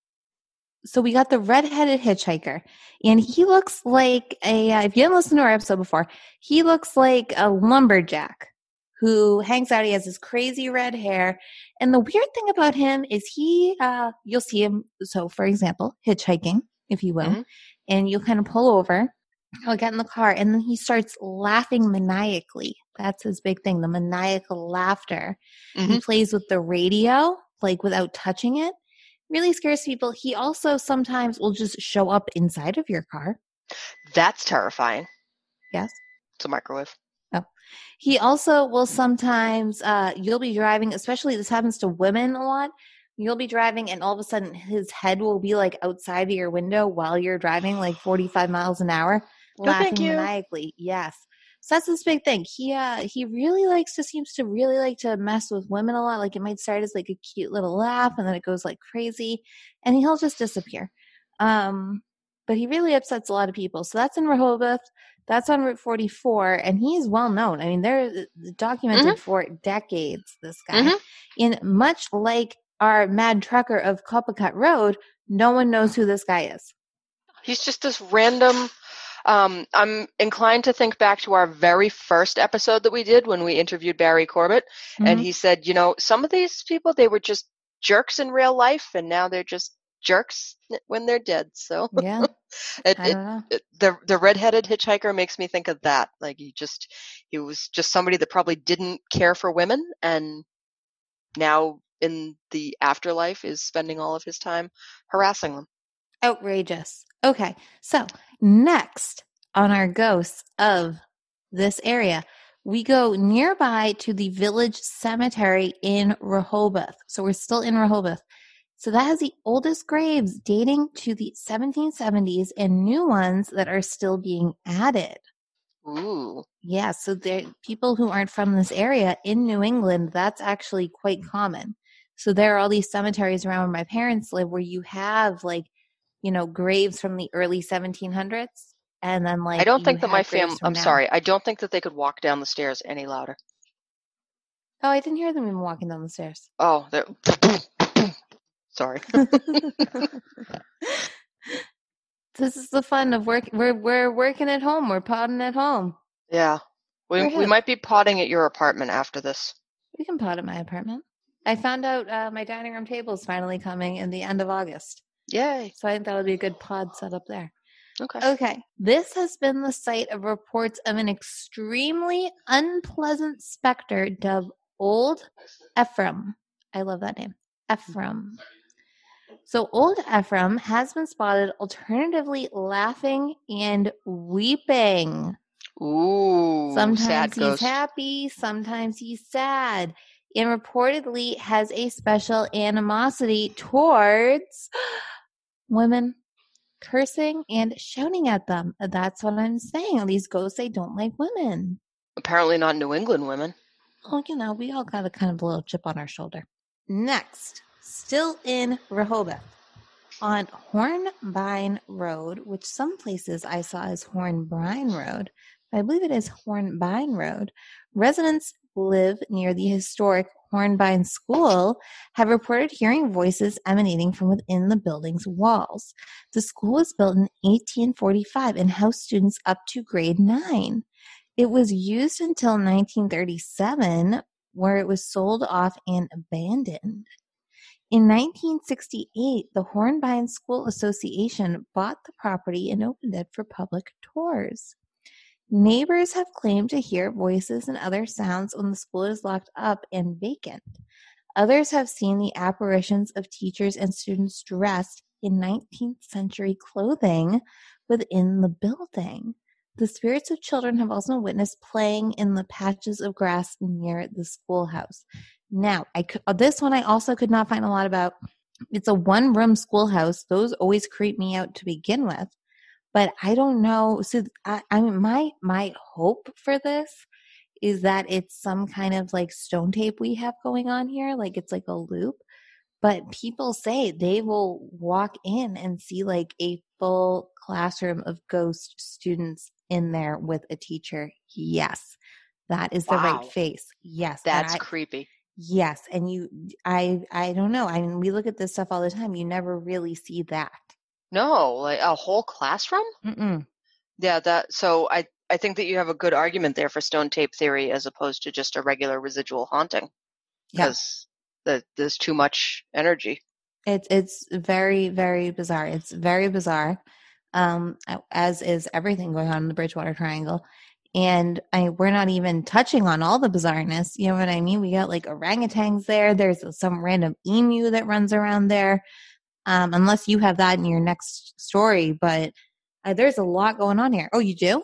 so we got the Red-Headed Hitchhiker, and he looks like a, uh, if you didn't listen to our episode before, he looks like a lumberjack who hangs out. He has this crazy red hair. And the weird thing about him is he, uh, you'll see him. So for example, hitchhiking, if you will, Mhm. and you'll kind of pull over, he'll get in the car, and then he starts laughing maniacally. That's his big thing, the maniacal laughter. He Mhm. plays with the radio, like without touching it. Really scares people. He also sometimes will just show up inside of your car. That's terrifying. Yes. It's a microwave. He also will sometimes, uh, you'll be driving, especially this happens to women a lot. You'll be driving and all of a sudden his head will be like outside of your window while you're driving like forty-five miles an hour, No, thank laughing you. maniacally. Yes. So that's this big thing. He, uh, he really likes to, seems to really like to mess with women a lot. Like it might start as like a cute little laugh and then it goes like crazy and he'll just disappear. Um, but he really upsets a lot of people. So that's in Rehoboth. That's on Route forty-four, and he's well known. I mean, they're documented Mhm. for decades, this guy. Mhm. And much like our mad trucker of Coppacut Road, no one knows who this guy is. He's just this random. Um, I'm inclined to think back to our very first episode that we did when we interviewed Barry Corbett, and Mhm. he said, you know, some of these people, they were just jerks in real life, and now they're just jerks when they're dead. So Yeah, it, I it, don't know. it, the the redheaded hitchhiker makes me think of that. Like he just he was just somebody that probably didn't care for women, and now in the afterlife is spending all of his time harassing them. Outrageous. Okay, so next on our ghosts of this area, we go nearby to the village cemetery in Rehoboth. So we're still in Rehoboth. So that has the oldest graves dating to the seventeen seventies and new ones that are still being added. Ooh. Yeah, so there people who aren't from this area in New England, that's actually quite common. So there are all these cemeteries around where my parents live where you have like, you know, graves from the early seventeen hundreds and then like I don't you think that my have graves fam. from I'm now. sorry. I don't think that they could walk down the stairs any louder. Oh, I didn't hear them even walking down the stairs. Oh, they're. Sorry. This is the fun of work. We're we're working at home. We're podding at home. Yeah. We We're we hip. might be potting at your apartment after this. We can pod at my apartment. I found out uh, my dining room table is finally coming in the end of August. Yay. So I think that would be a good pod setup there. Okay. Okay. This has been the site of reports of an extremely unpleasant specter dubbed Old Ephraim. I love that name. Ephraim. So old Ephraim has been spotted alternatively laughing and weeping. Ooh, Sometimes sad he's ghost. happy, sometimes he's sad, and reportedly has a special animosity towards women, cursing and shouting at them. That's what I'm saying. These ghosts, they don't like women. Apparently not New England women. Oh, you know, we all got a kind of a little chip on our shoulder. Next, still in Rehoboth, on Hornbine Road, which some places I saw as Hornbrine Road, but I believe it is Hornbine Road, residents live near the historic Hornbine School have reported hearing voices emanating from within the building's walls. The school was built in eighteen forty-five and housed students up to grade nine. It was used until nineteen thirty-seven, where it was sold off and abandoned. In nineteen sixty-eight, the Hornbine School Association bought the property and opened it for public tours. Neighbors have claimed to hear voices and other sounds when the school is locked up and vacant. Others have seen the apparitions of teachers and students dressed in nineteenth century clothing within the building. The spirits of children have also witnessed playing in the patches of grass near the schoolhouse. Now, I could, this one I also could not find a lot about. It's a one-room schoolhouse. Those always creep me out to begin with. But I don't know. So I, I mean, my my hope for this is that it's some kind of like stone tape we have going on here. Like it's like a loop. But people say they will walk in and see like a full classroom of ghost students in there with a teacher. Yes, that is the Wow. right face. Yes, That's I, creepy. yes, and you, I, I don't know. I mean, we look at this stuff all the time. You never really see that. No, like a whole classroom? Mm-mm. Yeah, that. So I I think that you have a good argument there for stone tape theory as opposed to just a regular residual haunting, Yeah, because the, there's too much energy. it's it's very very bizarre. It's very bizarre, um, as is everything going on in the Bridgewater Triangle. And I, we're not even touching on all the bizarreness. You know what I mean? We got like orangutans there. There's some random emu that runs around there. Um, unless you have that in your next story, but uh, there's a lot going on here. Oh, you do?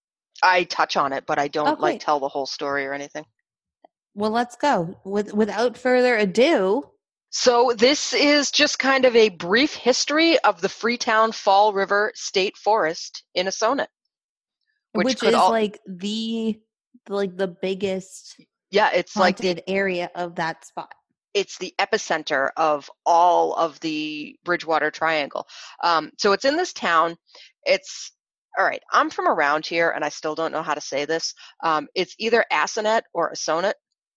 I touch on it, but I don't Oh, like great. tell the whole story or anything. Well, let's go. With without further ado. So this is just kind of a brief history of the Freetown Fall River State Forest in Assonet, which, which could is all, like the like the biggest yeah, it's like haunted the area of that spot. it's the epicenter of all of the Bridgewater Triangle. Um, so it's in this town. It's all right. I'm from around here, and I still don't know how to say this. Um, it's either Assonet or Assonet,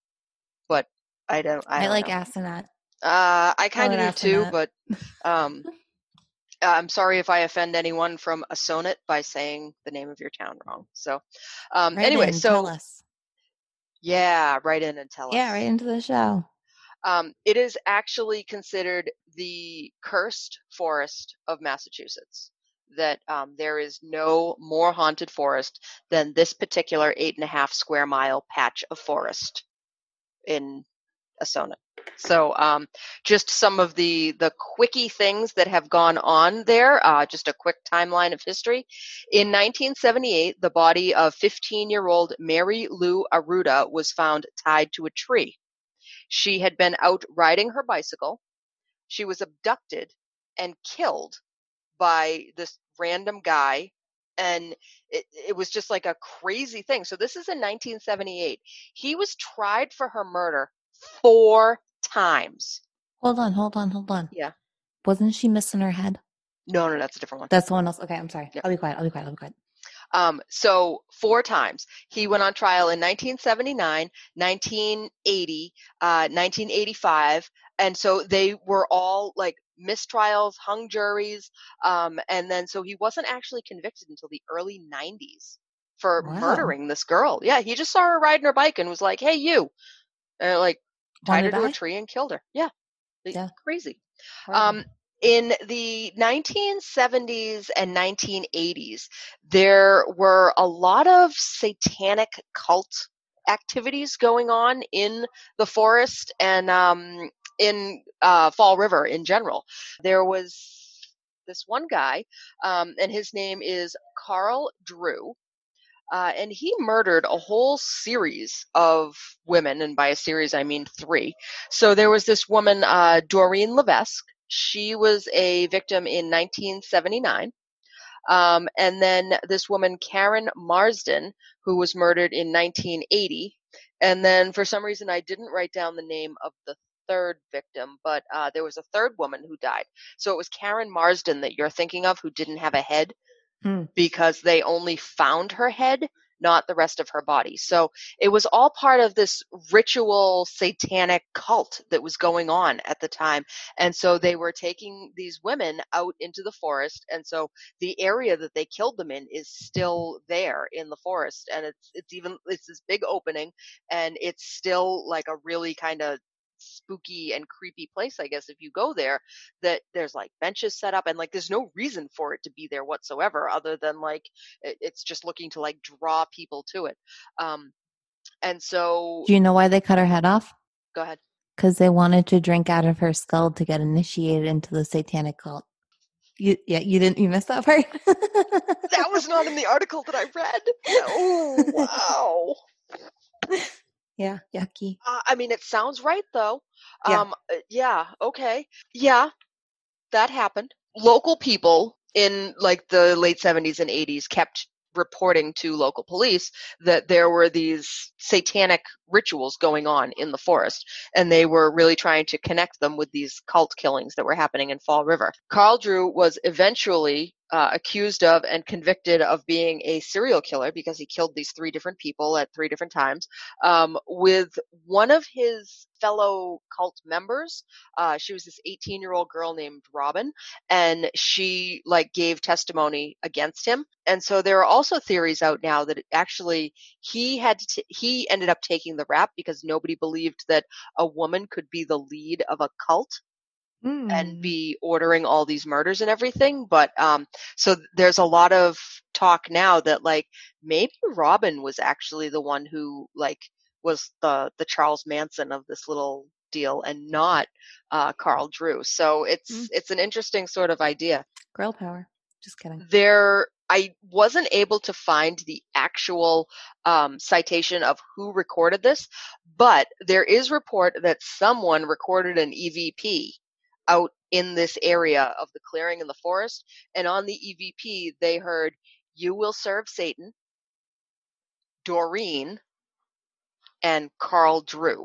but I don't. I, I, don't like know. Assonet. Uh, I kind of Call do it too, Assonet. but um, I'm sorry if I offend anyone from Assonet by saying the name of your town wrong. So um, Right anyway, in, so tell us. yeah, write in and tell us. Yeah, right into the show. Um, it is actually considered the cursed forest of Massachusetts. That um, there is no more haunted forest than this particular eight and a half square mile patch of forest in Assonet. So um, just some of the, the quickie things that have gone on there, uh, just a quick timeline of history. In nineteen seventy-eight, the body of fifteen-year-old Mary Lou Arruda was found tied to a tree. She had been out riding her bicycle. She was abducted and killed by this random guy. And it, it was just like a crazy thing. So this is in nineteen seventy-eight. He was tried for her murder four times. Hold on, hold on, hold on. Yeah. Wasn't she missing her head? No, no, that's a different one. That's someone else. Okay, I'm sorry. Yep. I'll be quiet. I'll be quiet. I'll be quiet. Um, so four times. He went on trial in nineteen seventy-nine, nineteen eighty, uh, nineteen eighty-five. And so they were all like mistrials, hung juries. Um, and then so he wasn't actually convicted until the early nineties for Wow. murdering this girl. Yeah, he just saw her riding her bike and was like, hey, you. And like tied her to a tree and killed her. Yeah. Yeah. Crazy. Um, in the nineteen seventies and nineteen eighties, there were a lot of satanic cult activities going on in the forest. And um, in uh, Fall River in general. There was this one guy, um, and his name is Carl Drew. Uh, and he murdered a whole series of women, and by a series I mean three. So there was this woman, uh, Doreen Levesque. She was a victim in nineteen seventy-nine. Um, and then this woman, Karen Marsden, who was murdered in nineteen eighty. And then for some reason I didn't write down the name of the third victim, but uh, there was a third woman who died. So it was Karen Marsden that you're thinking of, who didn't have a head. Hmm. Because they only found her head, not the rest of her body. So it was all part of this ritual satanic cult that was going on at the time. And so they were taking these women out into the forest. And so the area that they killed them in is still there in the forest. And it's, it's even, it's this big opening, and it's still like a really kind of spooky and creepy place, I guess, if you go there, that there's like benches set up, and like there's no reason for it to be there whatsoever, other than like it, it's just looking to like draw people to it. Um, and so, Do you know why they cut her head off? Go ahead. Because they wanted to drink out of her skull to get initiated into the satanic cult. You, yeah, you didn't. You missed that part. That was not in the article that I read. Oh, wow. Yeah, yucky. Uh, I mean, it sounds right, though. Yeah. Um, uh, yeah, okay. Yeah, that happened. Local people in like the late seventies and eighties kept reporting to local police that there were these satanic rituals going on in the forest, and they were really trying to connect them with these cult killings that were happening in Fall River. Carl Drew was eventually uh, accused of and convicted of being a serial killer because he killed these three different people at three different times, um, with one of his fellow cult members. Uh, she was this eighteen-year-old girl named Robin, and she like gave testimony against him. And so there are also theories out now that it actually he had to t- he ended up taking the rap because nobody believed that a woman could be the lead of a cult Mm. and be ordering all these murders and everything. But um, so there's a lot of talk now that like maybe Robin was actually the one who like was the the Charles Manson of this little deal, and not uh, Carl Drew. So it's Mm. it's an interesting sort of idea. Girl power. Just kidding. There, I wasn't able to find the actual um, citation of who recorded this, but there is report that someone recorded an E V P out in this area of the clearing in the forest, and on the E V P they heard, "You will serve Satan," Doreen, and Carl Drew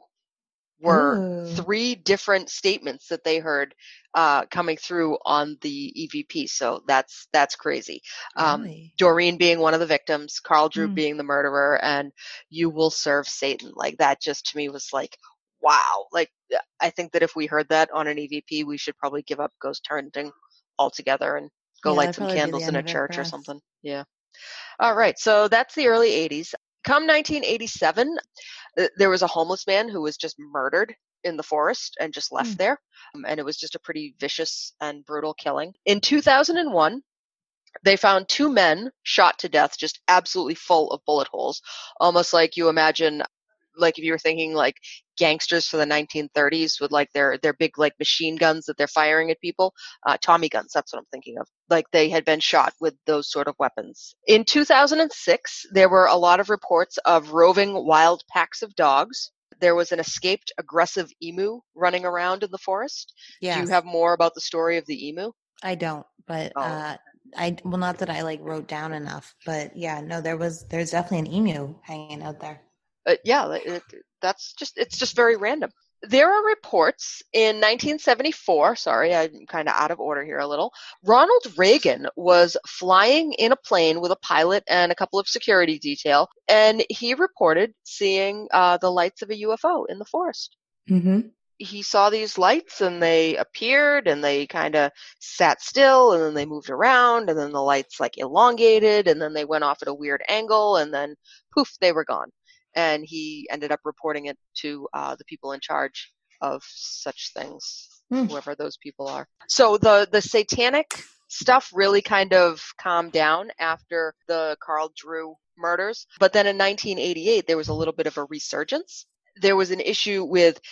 were Ooh. three different statements that they heard uh, coming through on the E V P. So that's that's crazy. Um, Really? Doreen being one of the victims, Carl Drew Mm. being the murderer, and "You will serve Satan." Like that just to me was like, wow. Like I think that if we heard that on an E V P, we should probably give up ghost hunting altogether and go Yeah, light that'd some probably be the candles in end a of it church for or us. something. Yeah. All right. So that's the early eighties. Come nineteen eighty-seven, th- there was a homeless man who was just murdered in the forest and just left Hmm. there. Um, and it was just a pretty vicious and brutal killing. In two thousand one, they found two men shot to death, just absolutely full of bullet holes, almost like you imagine, like if you were thinking like gangsters for the nineteen thirties with like their their big like machine guns that they're firing at people, uh, Tommy guns. That's what I'm thinking of. Like they had been shot with those sort of weapons. In two thousand six, there were a lot of reports of roving wild packs of dogs. There was an escaped aggressive emu running around in the forest. Yes. Do you have more about the story of the emu? I don't, but Oh. uh, I well, not that I like wrote down enough, but yeah, no, there was there's definitely an emu hanging out there. Uh, yeah, it, it, that's just it's just very random. There are reports in nineteen seventy-four, sorry, I'm kind of out of order here a little. Ronald Reagan was flying in a plane with a pilot and a couple of security detail, and he reported seeing uh, the lights of a U F O in the forest. Mm-hmm. He saw these lights, and they appeared, and they kind of sat still, and then they moved around, and then the lights like elongated, and then they went off at a weird angle, and then poof, they were gone. And he ended up reporting it to uh, the people in charge of such things, Hmm. whoever those people are. So the, the satanic stuff really kind of calmed down after the Carl Drew murders. But then in nineteen eighty-eight, there was a little bit of a resurgence. There was an issue with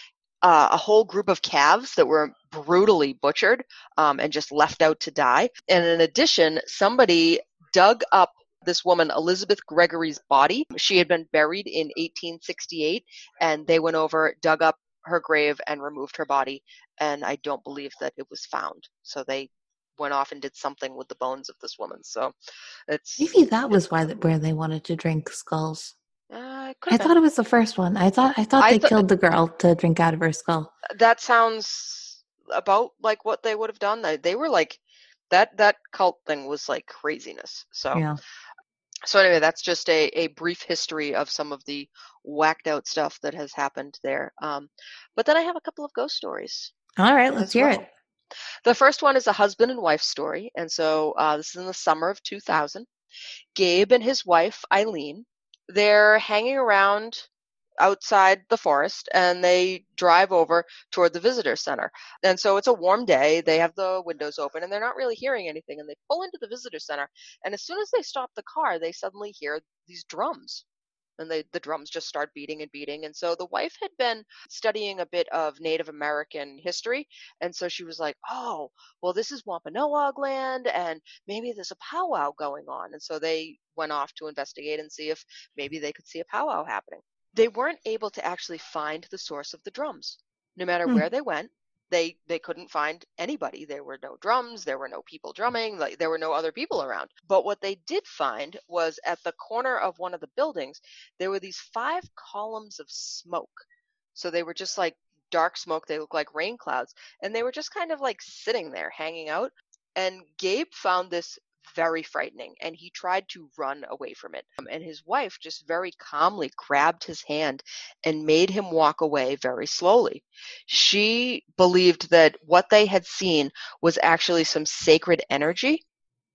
uh, a whole group of calves that were brutally butchered um, and just left out to die. And in addition, somebody dug up this woman, Elizabeth Gregory's body. She had been buried in eighteen sixty-eight, and they went over, dug up her grave, and removed her body. And I don't believe that it was found. So they went off and did something with the bones of this woman. So it's Maybe that was why that, where they wanted to drink skulls. uh, I thought it was the first one. I thought I thought I they th- killed the girl to drink out of her skull. that sounds about like what they would have done. They, they were like that. That cult thing was like craziness. So. Yeah. So anyway, that's just a, a brief history of some of the whacked out stuff that has happened there. Um, but then I have a couple of ghost stories. All right, let's as hear well. it. The first one is a husband and wife story. And so uh, this is in the summer of two thousand. Gabe and his wife, Eileen, they're hanging around outside the forest, and they drive over toward the visitor center. And so it's a warm day. They have the windows open, and they're not really hearing anything. And they pull into the visitor center, and as soon as they stop the car, they suddenly hear these drums. And they, the drums just start beating and beating. And so the wife had been studying a bit of Native American history. And so she was like, oh, well, this is Wampanoag land, and maybe there's a powwow going on. And so they went off to investigate and see if maybe they could see a powwow happening. They weren't able to actually find the source of the drums. No matter Hmm. where they went, they they couldn't find anybody. There were no drums. There were no people drumming. Like, there were no other people around. But what they did find was at the corner of one of the buildings, there were these five columns of smoke. So they were just like dark smoke. They looked like rain clouds. And they were just kind of like sitting there hanging out. And Gabe found this very frightening, and he tried to run away from it. Um, and his wife just very calmly grabbed his hand and made him walk away very slowly. She believed that what they had seen was actually some sacred energy,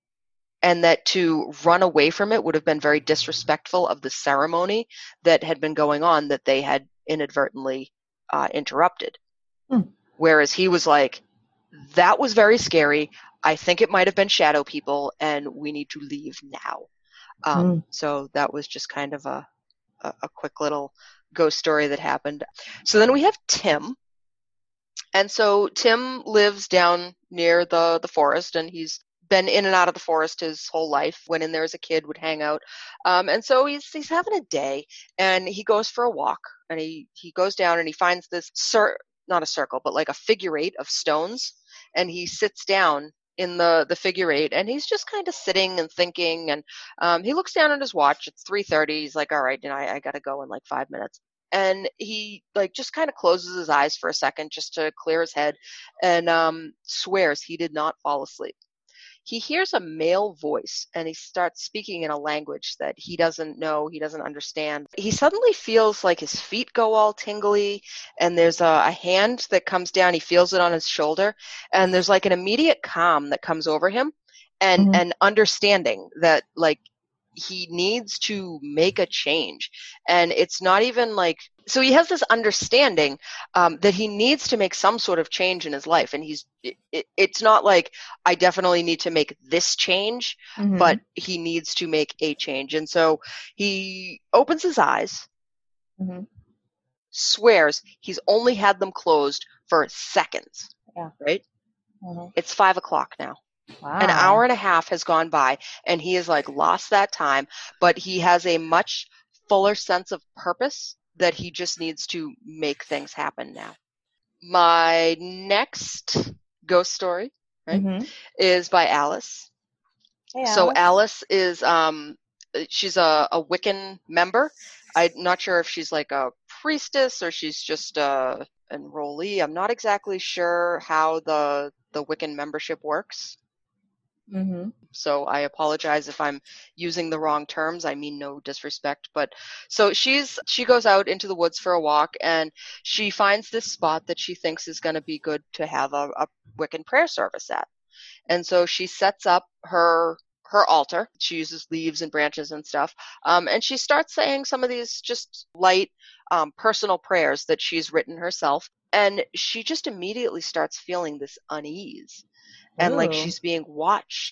and that to run away from it would have been very disrespectful of the ceremony that had been going on that they had inadvertently uh, interrupted. Hmm. Whereas he was like, that was very scary. I think it might have been shadow people, and we need to leave now. Um, Mm. So that was just kind of a, a, a quick little ghost story that happened. So then we have Tim. And so Tim lives down near the, the forest, and he's been in and out of the forest his whole life. Went in there as a kid, would hang out. Um, and so he's he's having a day, and he goes for a walk, and he, he goes down and he finds this, cir- not a circle, but like a figure eight of stones. And he sits down in the, the figure eight, and he's just kind of sitting and thinking. And um, he looks down at his watch. It's three thirty. He's like, all right, you know, I, I got to go in like five minutes. And he like just kind of closes his eyes for a second just to clear his head, and um, swears he did not fall asleep. He hears a male voice, and he starts speaking in a language that he doesn't know, he doesn't understand. He suddenly feels like his feet go all tingly, and there's a, a hand that comes down. He feels it on his shoulder, and there's like an immediate calm that comes over him, and Mhm. and understanding that like he needs to make a change. And it's not even like, so he has this understanding um, that he needs to make some sort of change in his life. And he's, it, it, it's not like, I definitely need to make this change, Mhm. but he needs to make a change. And so he opens his eyes, Mhm. swears he's only had them closed for seconds. Yeah. Right? Mhm. It's five o'clock now. Wow. An hour and a half has gone by, and he has like lost that time, but he has a much fuller sense of purpose that he just needs to make things happen now. My next ghost story, right, Mhm. is by Alice. Hey, So Alice. Alice is, um, she's a, a Wiccan member. I'm not sure if she's like a priestess or she's just a enrollee. I'm not exactly sure how the, the Wiccan membership works. Mhm. So I apologize if I'm using the wrong terms. I mean no disrespect. But so she's she goes out into the woods for a walk, and she finds this spot that she thinks is going to be good to have a, a Wiccan prayer service at. And so she sets up her her altar. She uses leaves and branches and stuff. Um, and she starts saying some of these just light um, personal prayers that she's written herself. And she just immediately starts feeling this unease. And like Ooh. she's being watched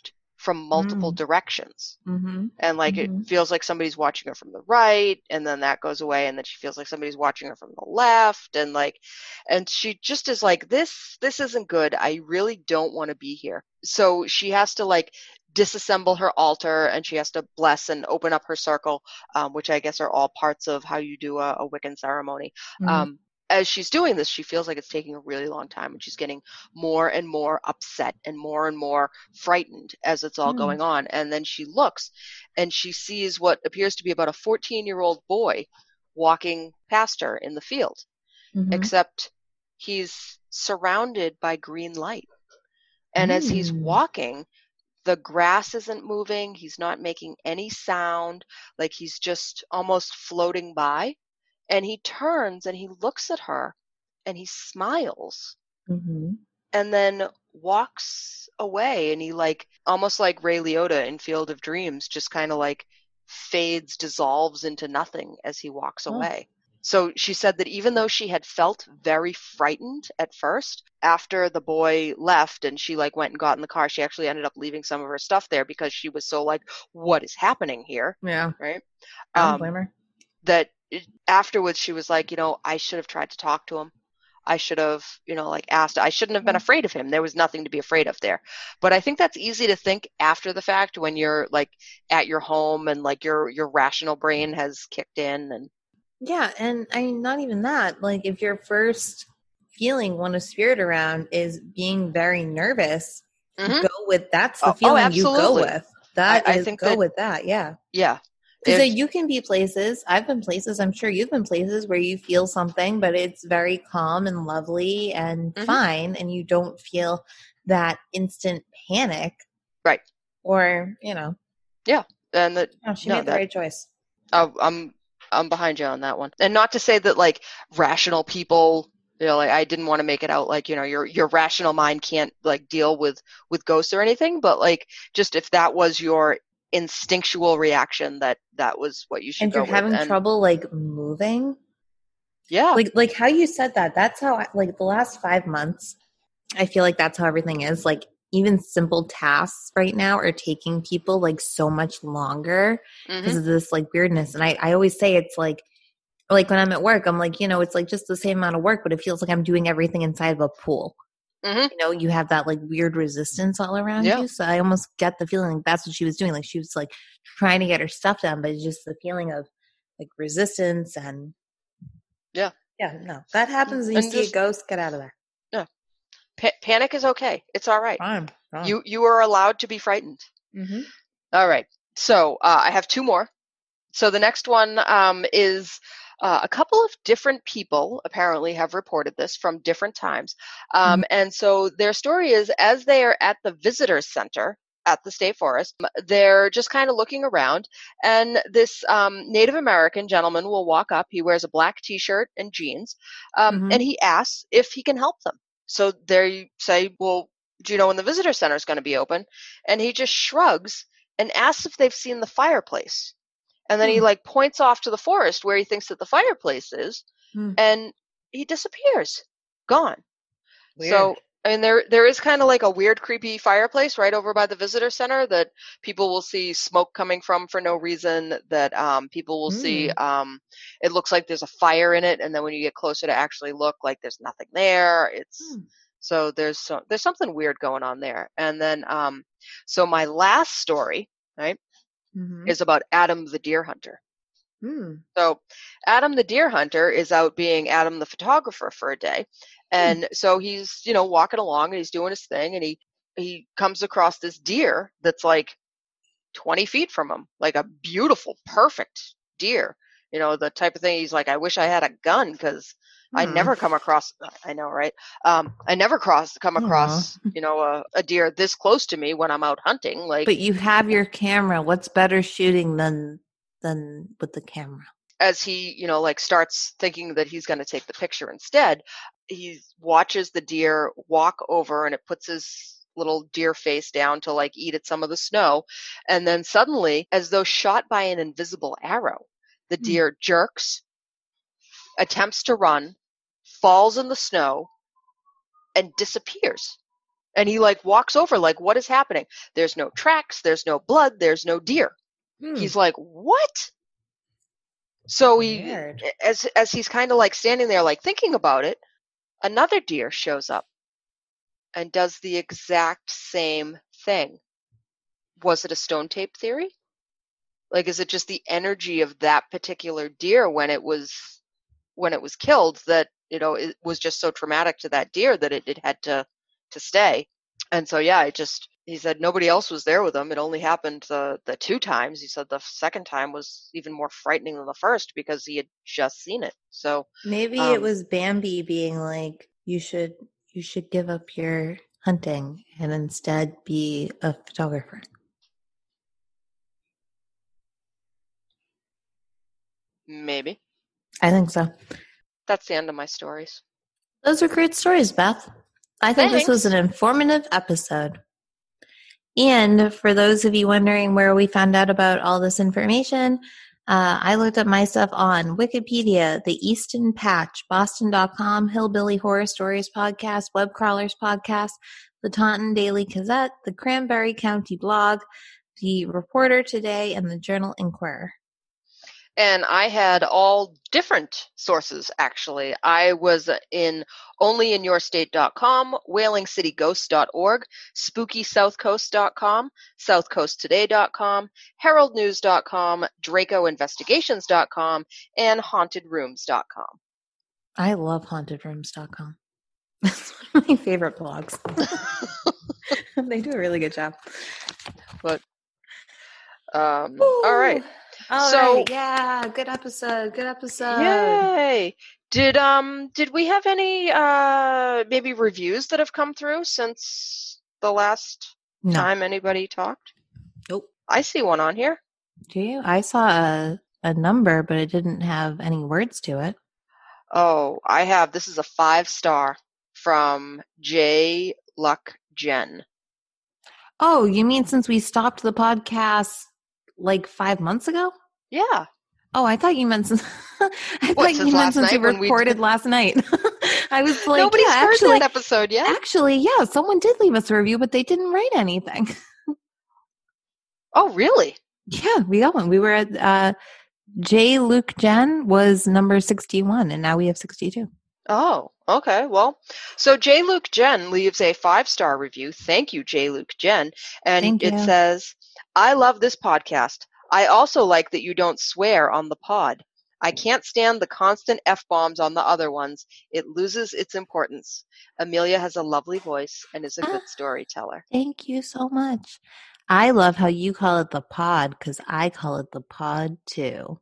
from multiple Mm. directions. Mm-hmm. And like Mhm. it feels like somebody's watching her from the right, and then that goes away, and then she feels like somebody's watching her from the left, and like, and she just is like, this, this isn't good. I really don't want to be here. So she has to like disassemble her altar, and she has to bless and open up her circle, um, which I guess are all parts of how you do a, a Wiccan ceremony. Mhm. Um, as she's doing this, she feels like it's taking a really long time, and she's getting more and more upset and more and more frightened as it's all Mm. going on. And then she looks, and she sees what appears to be about a fourteen-year-old boy walking past her in the field, Mhm. except he's surrounded by green light. And as he's Mm. walking, the grass isn't moving. He's not making any sound, like he's just almost floating by. And he turns and he looks at her and he smiles Mhm. and then walks away, and he like almost like Ray Liotta in Field of Dreams, just kind of like fades, dissolves into nothing as he walks Oh. away. So she said that even though she had felt very frightened at first, after the boy left and she like went and got in the car, she actually ended up leaving some of her stuff there because she was so like, what is happening here? Yeah. Right? I don't Um, blame her. that it- afterwards she was like, you know, I should have tried to talk to him. I should have, you know, like asked. I shouldn't have been Yeah. afraid of him. There was nothing to be afraid of there. But I think that's easy to think after the fact when you're like at your home and like your your rational brain has kicked in. And Yeah, and I mean, not even that. Like, if your first feeling when a spirit around is being very nervous, Mhm. go with that's the Oh, oh, feeling you go absolutely. with. That I, I is think go that with that. Yeah, yeah, because if you can be places. I've been places. I'm sure you've been places where you feel something, but it's very calm and lovely and Mhm. fine, and you don't feel that instant panic, right, or you know, yeah, and that oh, she no, made the that right choice. uh, I'm I'm behind you on that one. And not to say that like rational people, you know, like I didn't want to make it out like, you know, your your rational mind can't like deal with with ghosts or anything, but like just if that was your instinctual reaction, that that was what you should And go you're with. having And trouble like moving. yeah, like like how you said that, that's how I, like the last five months I feel like that's how everything is. Like even simple tasks right now are taking people like so much longer because mhm, of this like weirdness. And I, I always say it's like like when I'm at work, I'm like, you know, it's like just the same amount of work, but it feels like I'm doing everything inside of a pool. mhm, You know, you have that like weird resistance all around yeah, you. So I almost get the feeling like that's what she was doing. Like she was like trying to get her stuff done, but it's just the feeling of like resistance and yeah, yeah, no, that happens. And you and see a just ghost, get out of there. yeah, pa- panic is okay. It's all right. Fine. fine. You you are allowed to be frightened. Mm-hmm. All right. So uh, I have two more. So the next one um, is uh, a couple of different people apparently have reported this from different times. Um, Mhm. And so their story is as they are at the visitor center at the state forest, they're just kind of looking around, and this um, Native American gentleman will walk up. He wears a black t-shirt and jeans, um, Mhm. and he asks if he can help them. So they say, well, do you know when the visitor center is going to be open? And he just shrugs and asks if they've seen the fireplace. And then he Hmm. like points off to the forest where he thinks that the fireplace is, Hmm. and he disappears, gone. Weird. So, I mean, there there is kind of like a weird, creepy fireplace right over by the visitor center that people will see smoke coming from for no reason. That um, people will see. Hmm. Um, it looks like there's a fire in it, and then when you get closer to actually look, like there's nothing there. It's Hmm. so there's so, there's something weird going on there. And then um, so my last story, right, Mhm. is about Adam the deer hunter. Hmm. So Adam the deer hunter is out being Adam the photographer for a day. And so he's, you know, walking along and he's doing his thing, and he he comes across this deer that's like twenty feet from him, like a beautiful, perfect deer. You know, the type of thing he's like, I wish I had a gun because I Hmm. never come across, I know, right? Um, I never cross, come across, you know, a, a deer this close to me when I'm out hunting. Like, But you have your camera. What's better shooting than than with the camera? as he, you know, like starts thinking that he's going to take the picture instead, he watches the deer walk over, and it puts his little deer face down to like eat at some of the snow. And then suddenly, as though shot by an invisible arrow, the Hmm. deer jerks, attempts to run, falls in the snow, and disappears. And he like walks over like, what is happening? There's no tracks. There's no blood. There's no deer. Hmm. He's like, what? So he, Weird. as as he's kind of like standing there, like thinking about it, another deer shows up and does the exact same thing. Was it a stone tape theory? Like, is it just the energy of that particular deer when it was when it was killed that, you know, it was just so traumatic to that deer that it, it had to to stay? And so, yeah, it just. He said nobody else was there with him. It only happened the, the two times. He said the second time was even more frightening than the first because he had just seen it. So maybe um, it was Bambi being like, you should you should give up your hunting and instead be a photographer. Maybe. I think so. That's the end of my stories. Those are great stories, Beth. I think Thanks. this was an informative episode. And for those of you wondering where we found out about all this information, uh, I looked up my stuff on Wikipedia, the Easton Patch, Boston dot com, Hillbilly Horror Stories Podcast, Web Crawlers Podcast, the Taunton Daily Gazette, the Cranberry County Blog, the Reporter Today, and the Journal Inquirer. And I had all different sources, actually. I was in only in your state dot com, whaling city ghosts dot org, spooky south coast dot com, south coast today dot com, herald news dot com, draco investigations dot com, and haunted rooms dot com. I love haunted rooms dot com. That's one of my favorite blogs. They do a really good job. But, um, all right. All So- right, yeah, good episode, good episode. Yay! Did um did we have any uh maybe reviews that have come through since the last No. time anybody talked? Nope. I see one on here. Do you? I saw a, a number, but it didn't have any words to it. Oh, I have. This is a five star from J Luck Jen. Oh, you mean since we stopped the podcast like five months ago? Yeah. Oh, I thought you meant since I What, thought since you meant last since you night when we recorded did- last night. I was like, Nobody's yeah, heard actually, that episode yet. actually, yeah, someone did leave us a review, but they didn't write anything. Oh, really? Yeah, we got one. We were at uh, J. Luke Jen was number sixty-one, and now we have sixty-two. Oh, okay. Well, so J. Luke Jen leaves a five star review. Thank you, J. Luke Jen. And Thank it you. says, I love this podcast. I also like that you don't swear on the pod. I can't stand the constant F-bombs on the other ones. It loses its importance. Amelia has a lovely voice and is a good Ah. storyteller. Thank you so much. I love how you call it the pod because I call it the pod too.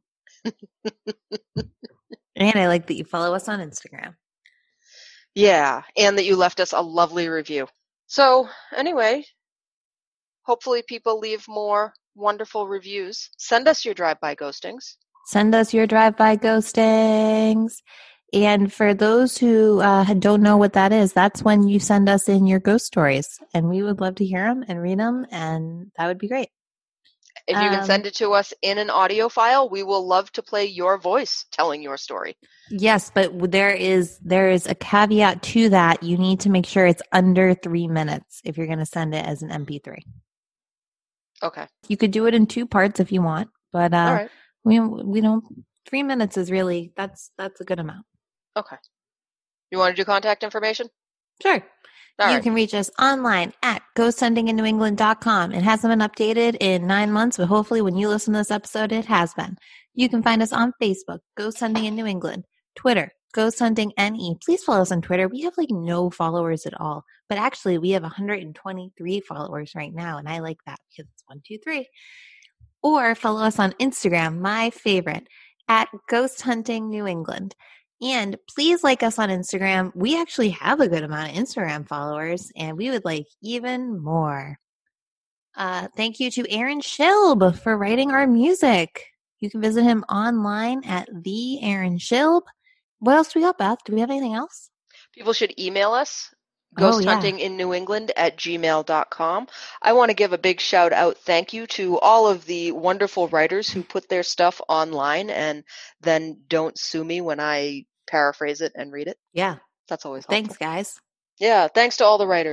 And I like that you follow us on Instagram. Yeah, and that you left us a lovely review. So, anyway, hopefully people leave more wonderful reviews. Send us your drive-by ghostings. Send us your drive-by ghostings. And for those who uh, don't know what that is, that's when you send us in your ghost stories. And we would love to hear them and read them, and that would be great. If you can Um, send it to us in an audio file, we will love to play your voice telling your story. Yes, but there is there is a caveat to that. You need to make sure it's under three minutes if you're going to send it as an M P three. Okay. You could do it in two parts if you want, but uh, All right. we we don't. Three minutes is really that's that's a good amount. Okay. You want to do contact information? Sure. All you right. can reach us online at ghost hunting in new england dot com. It hasn't been updated in nine months, but hopefully when you listen to this episode, it has been. You can find us on Facebook, Ghost Hunting in New England, Twitter, Ghost Hunting N E. Please follow us on Twitter. We have like no followers at all, but actually we have one hundred twenty-three followers right now, and I like that because it's one, two, three. Or follow us on Instagram, my favorite, at Ghost Hunting New England. And please like us on Instagram. We actually have a good amount of Instagram followers, and we would like even more. Uh, thank you to Aaron Schilb for writing our music. You can visit him online at the Aaron Schilb. What else do we got, Beth? Do we have anything else? People should email us, Oh, yeah. ghosthuntinginnew at gmail dot com. I want to give a big shout out thank you to all of the wonderful writers who put their stuff online and then don't sue me when I paraphrase it and read it. Yeah. That's always helpful. Thanks, guys. Yeah, thanks to all the writers.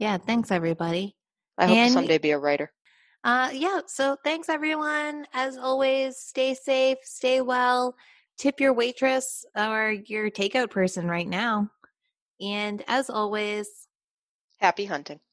Yeah, thanks everybody. I hope to And- someday be a writer. Uh, yeah, so thanks everyone. As always, stay safe, stay well, tip your waitress or your takeout person right now. And as always, Happy hunting.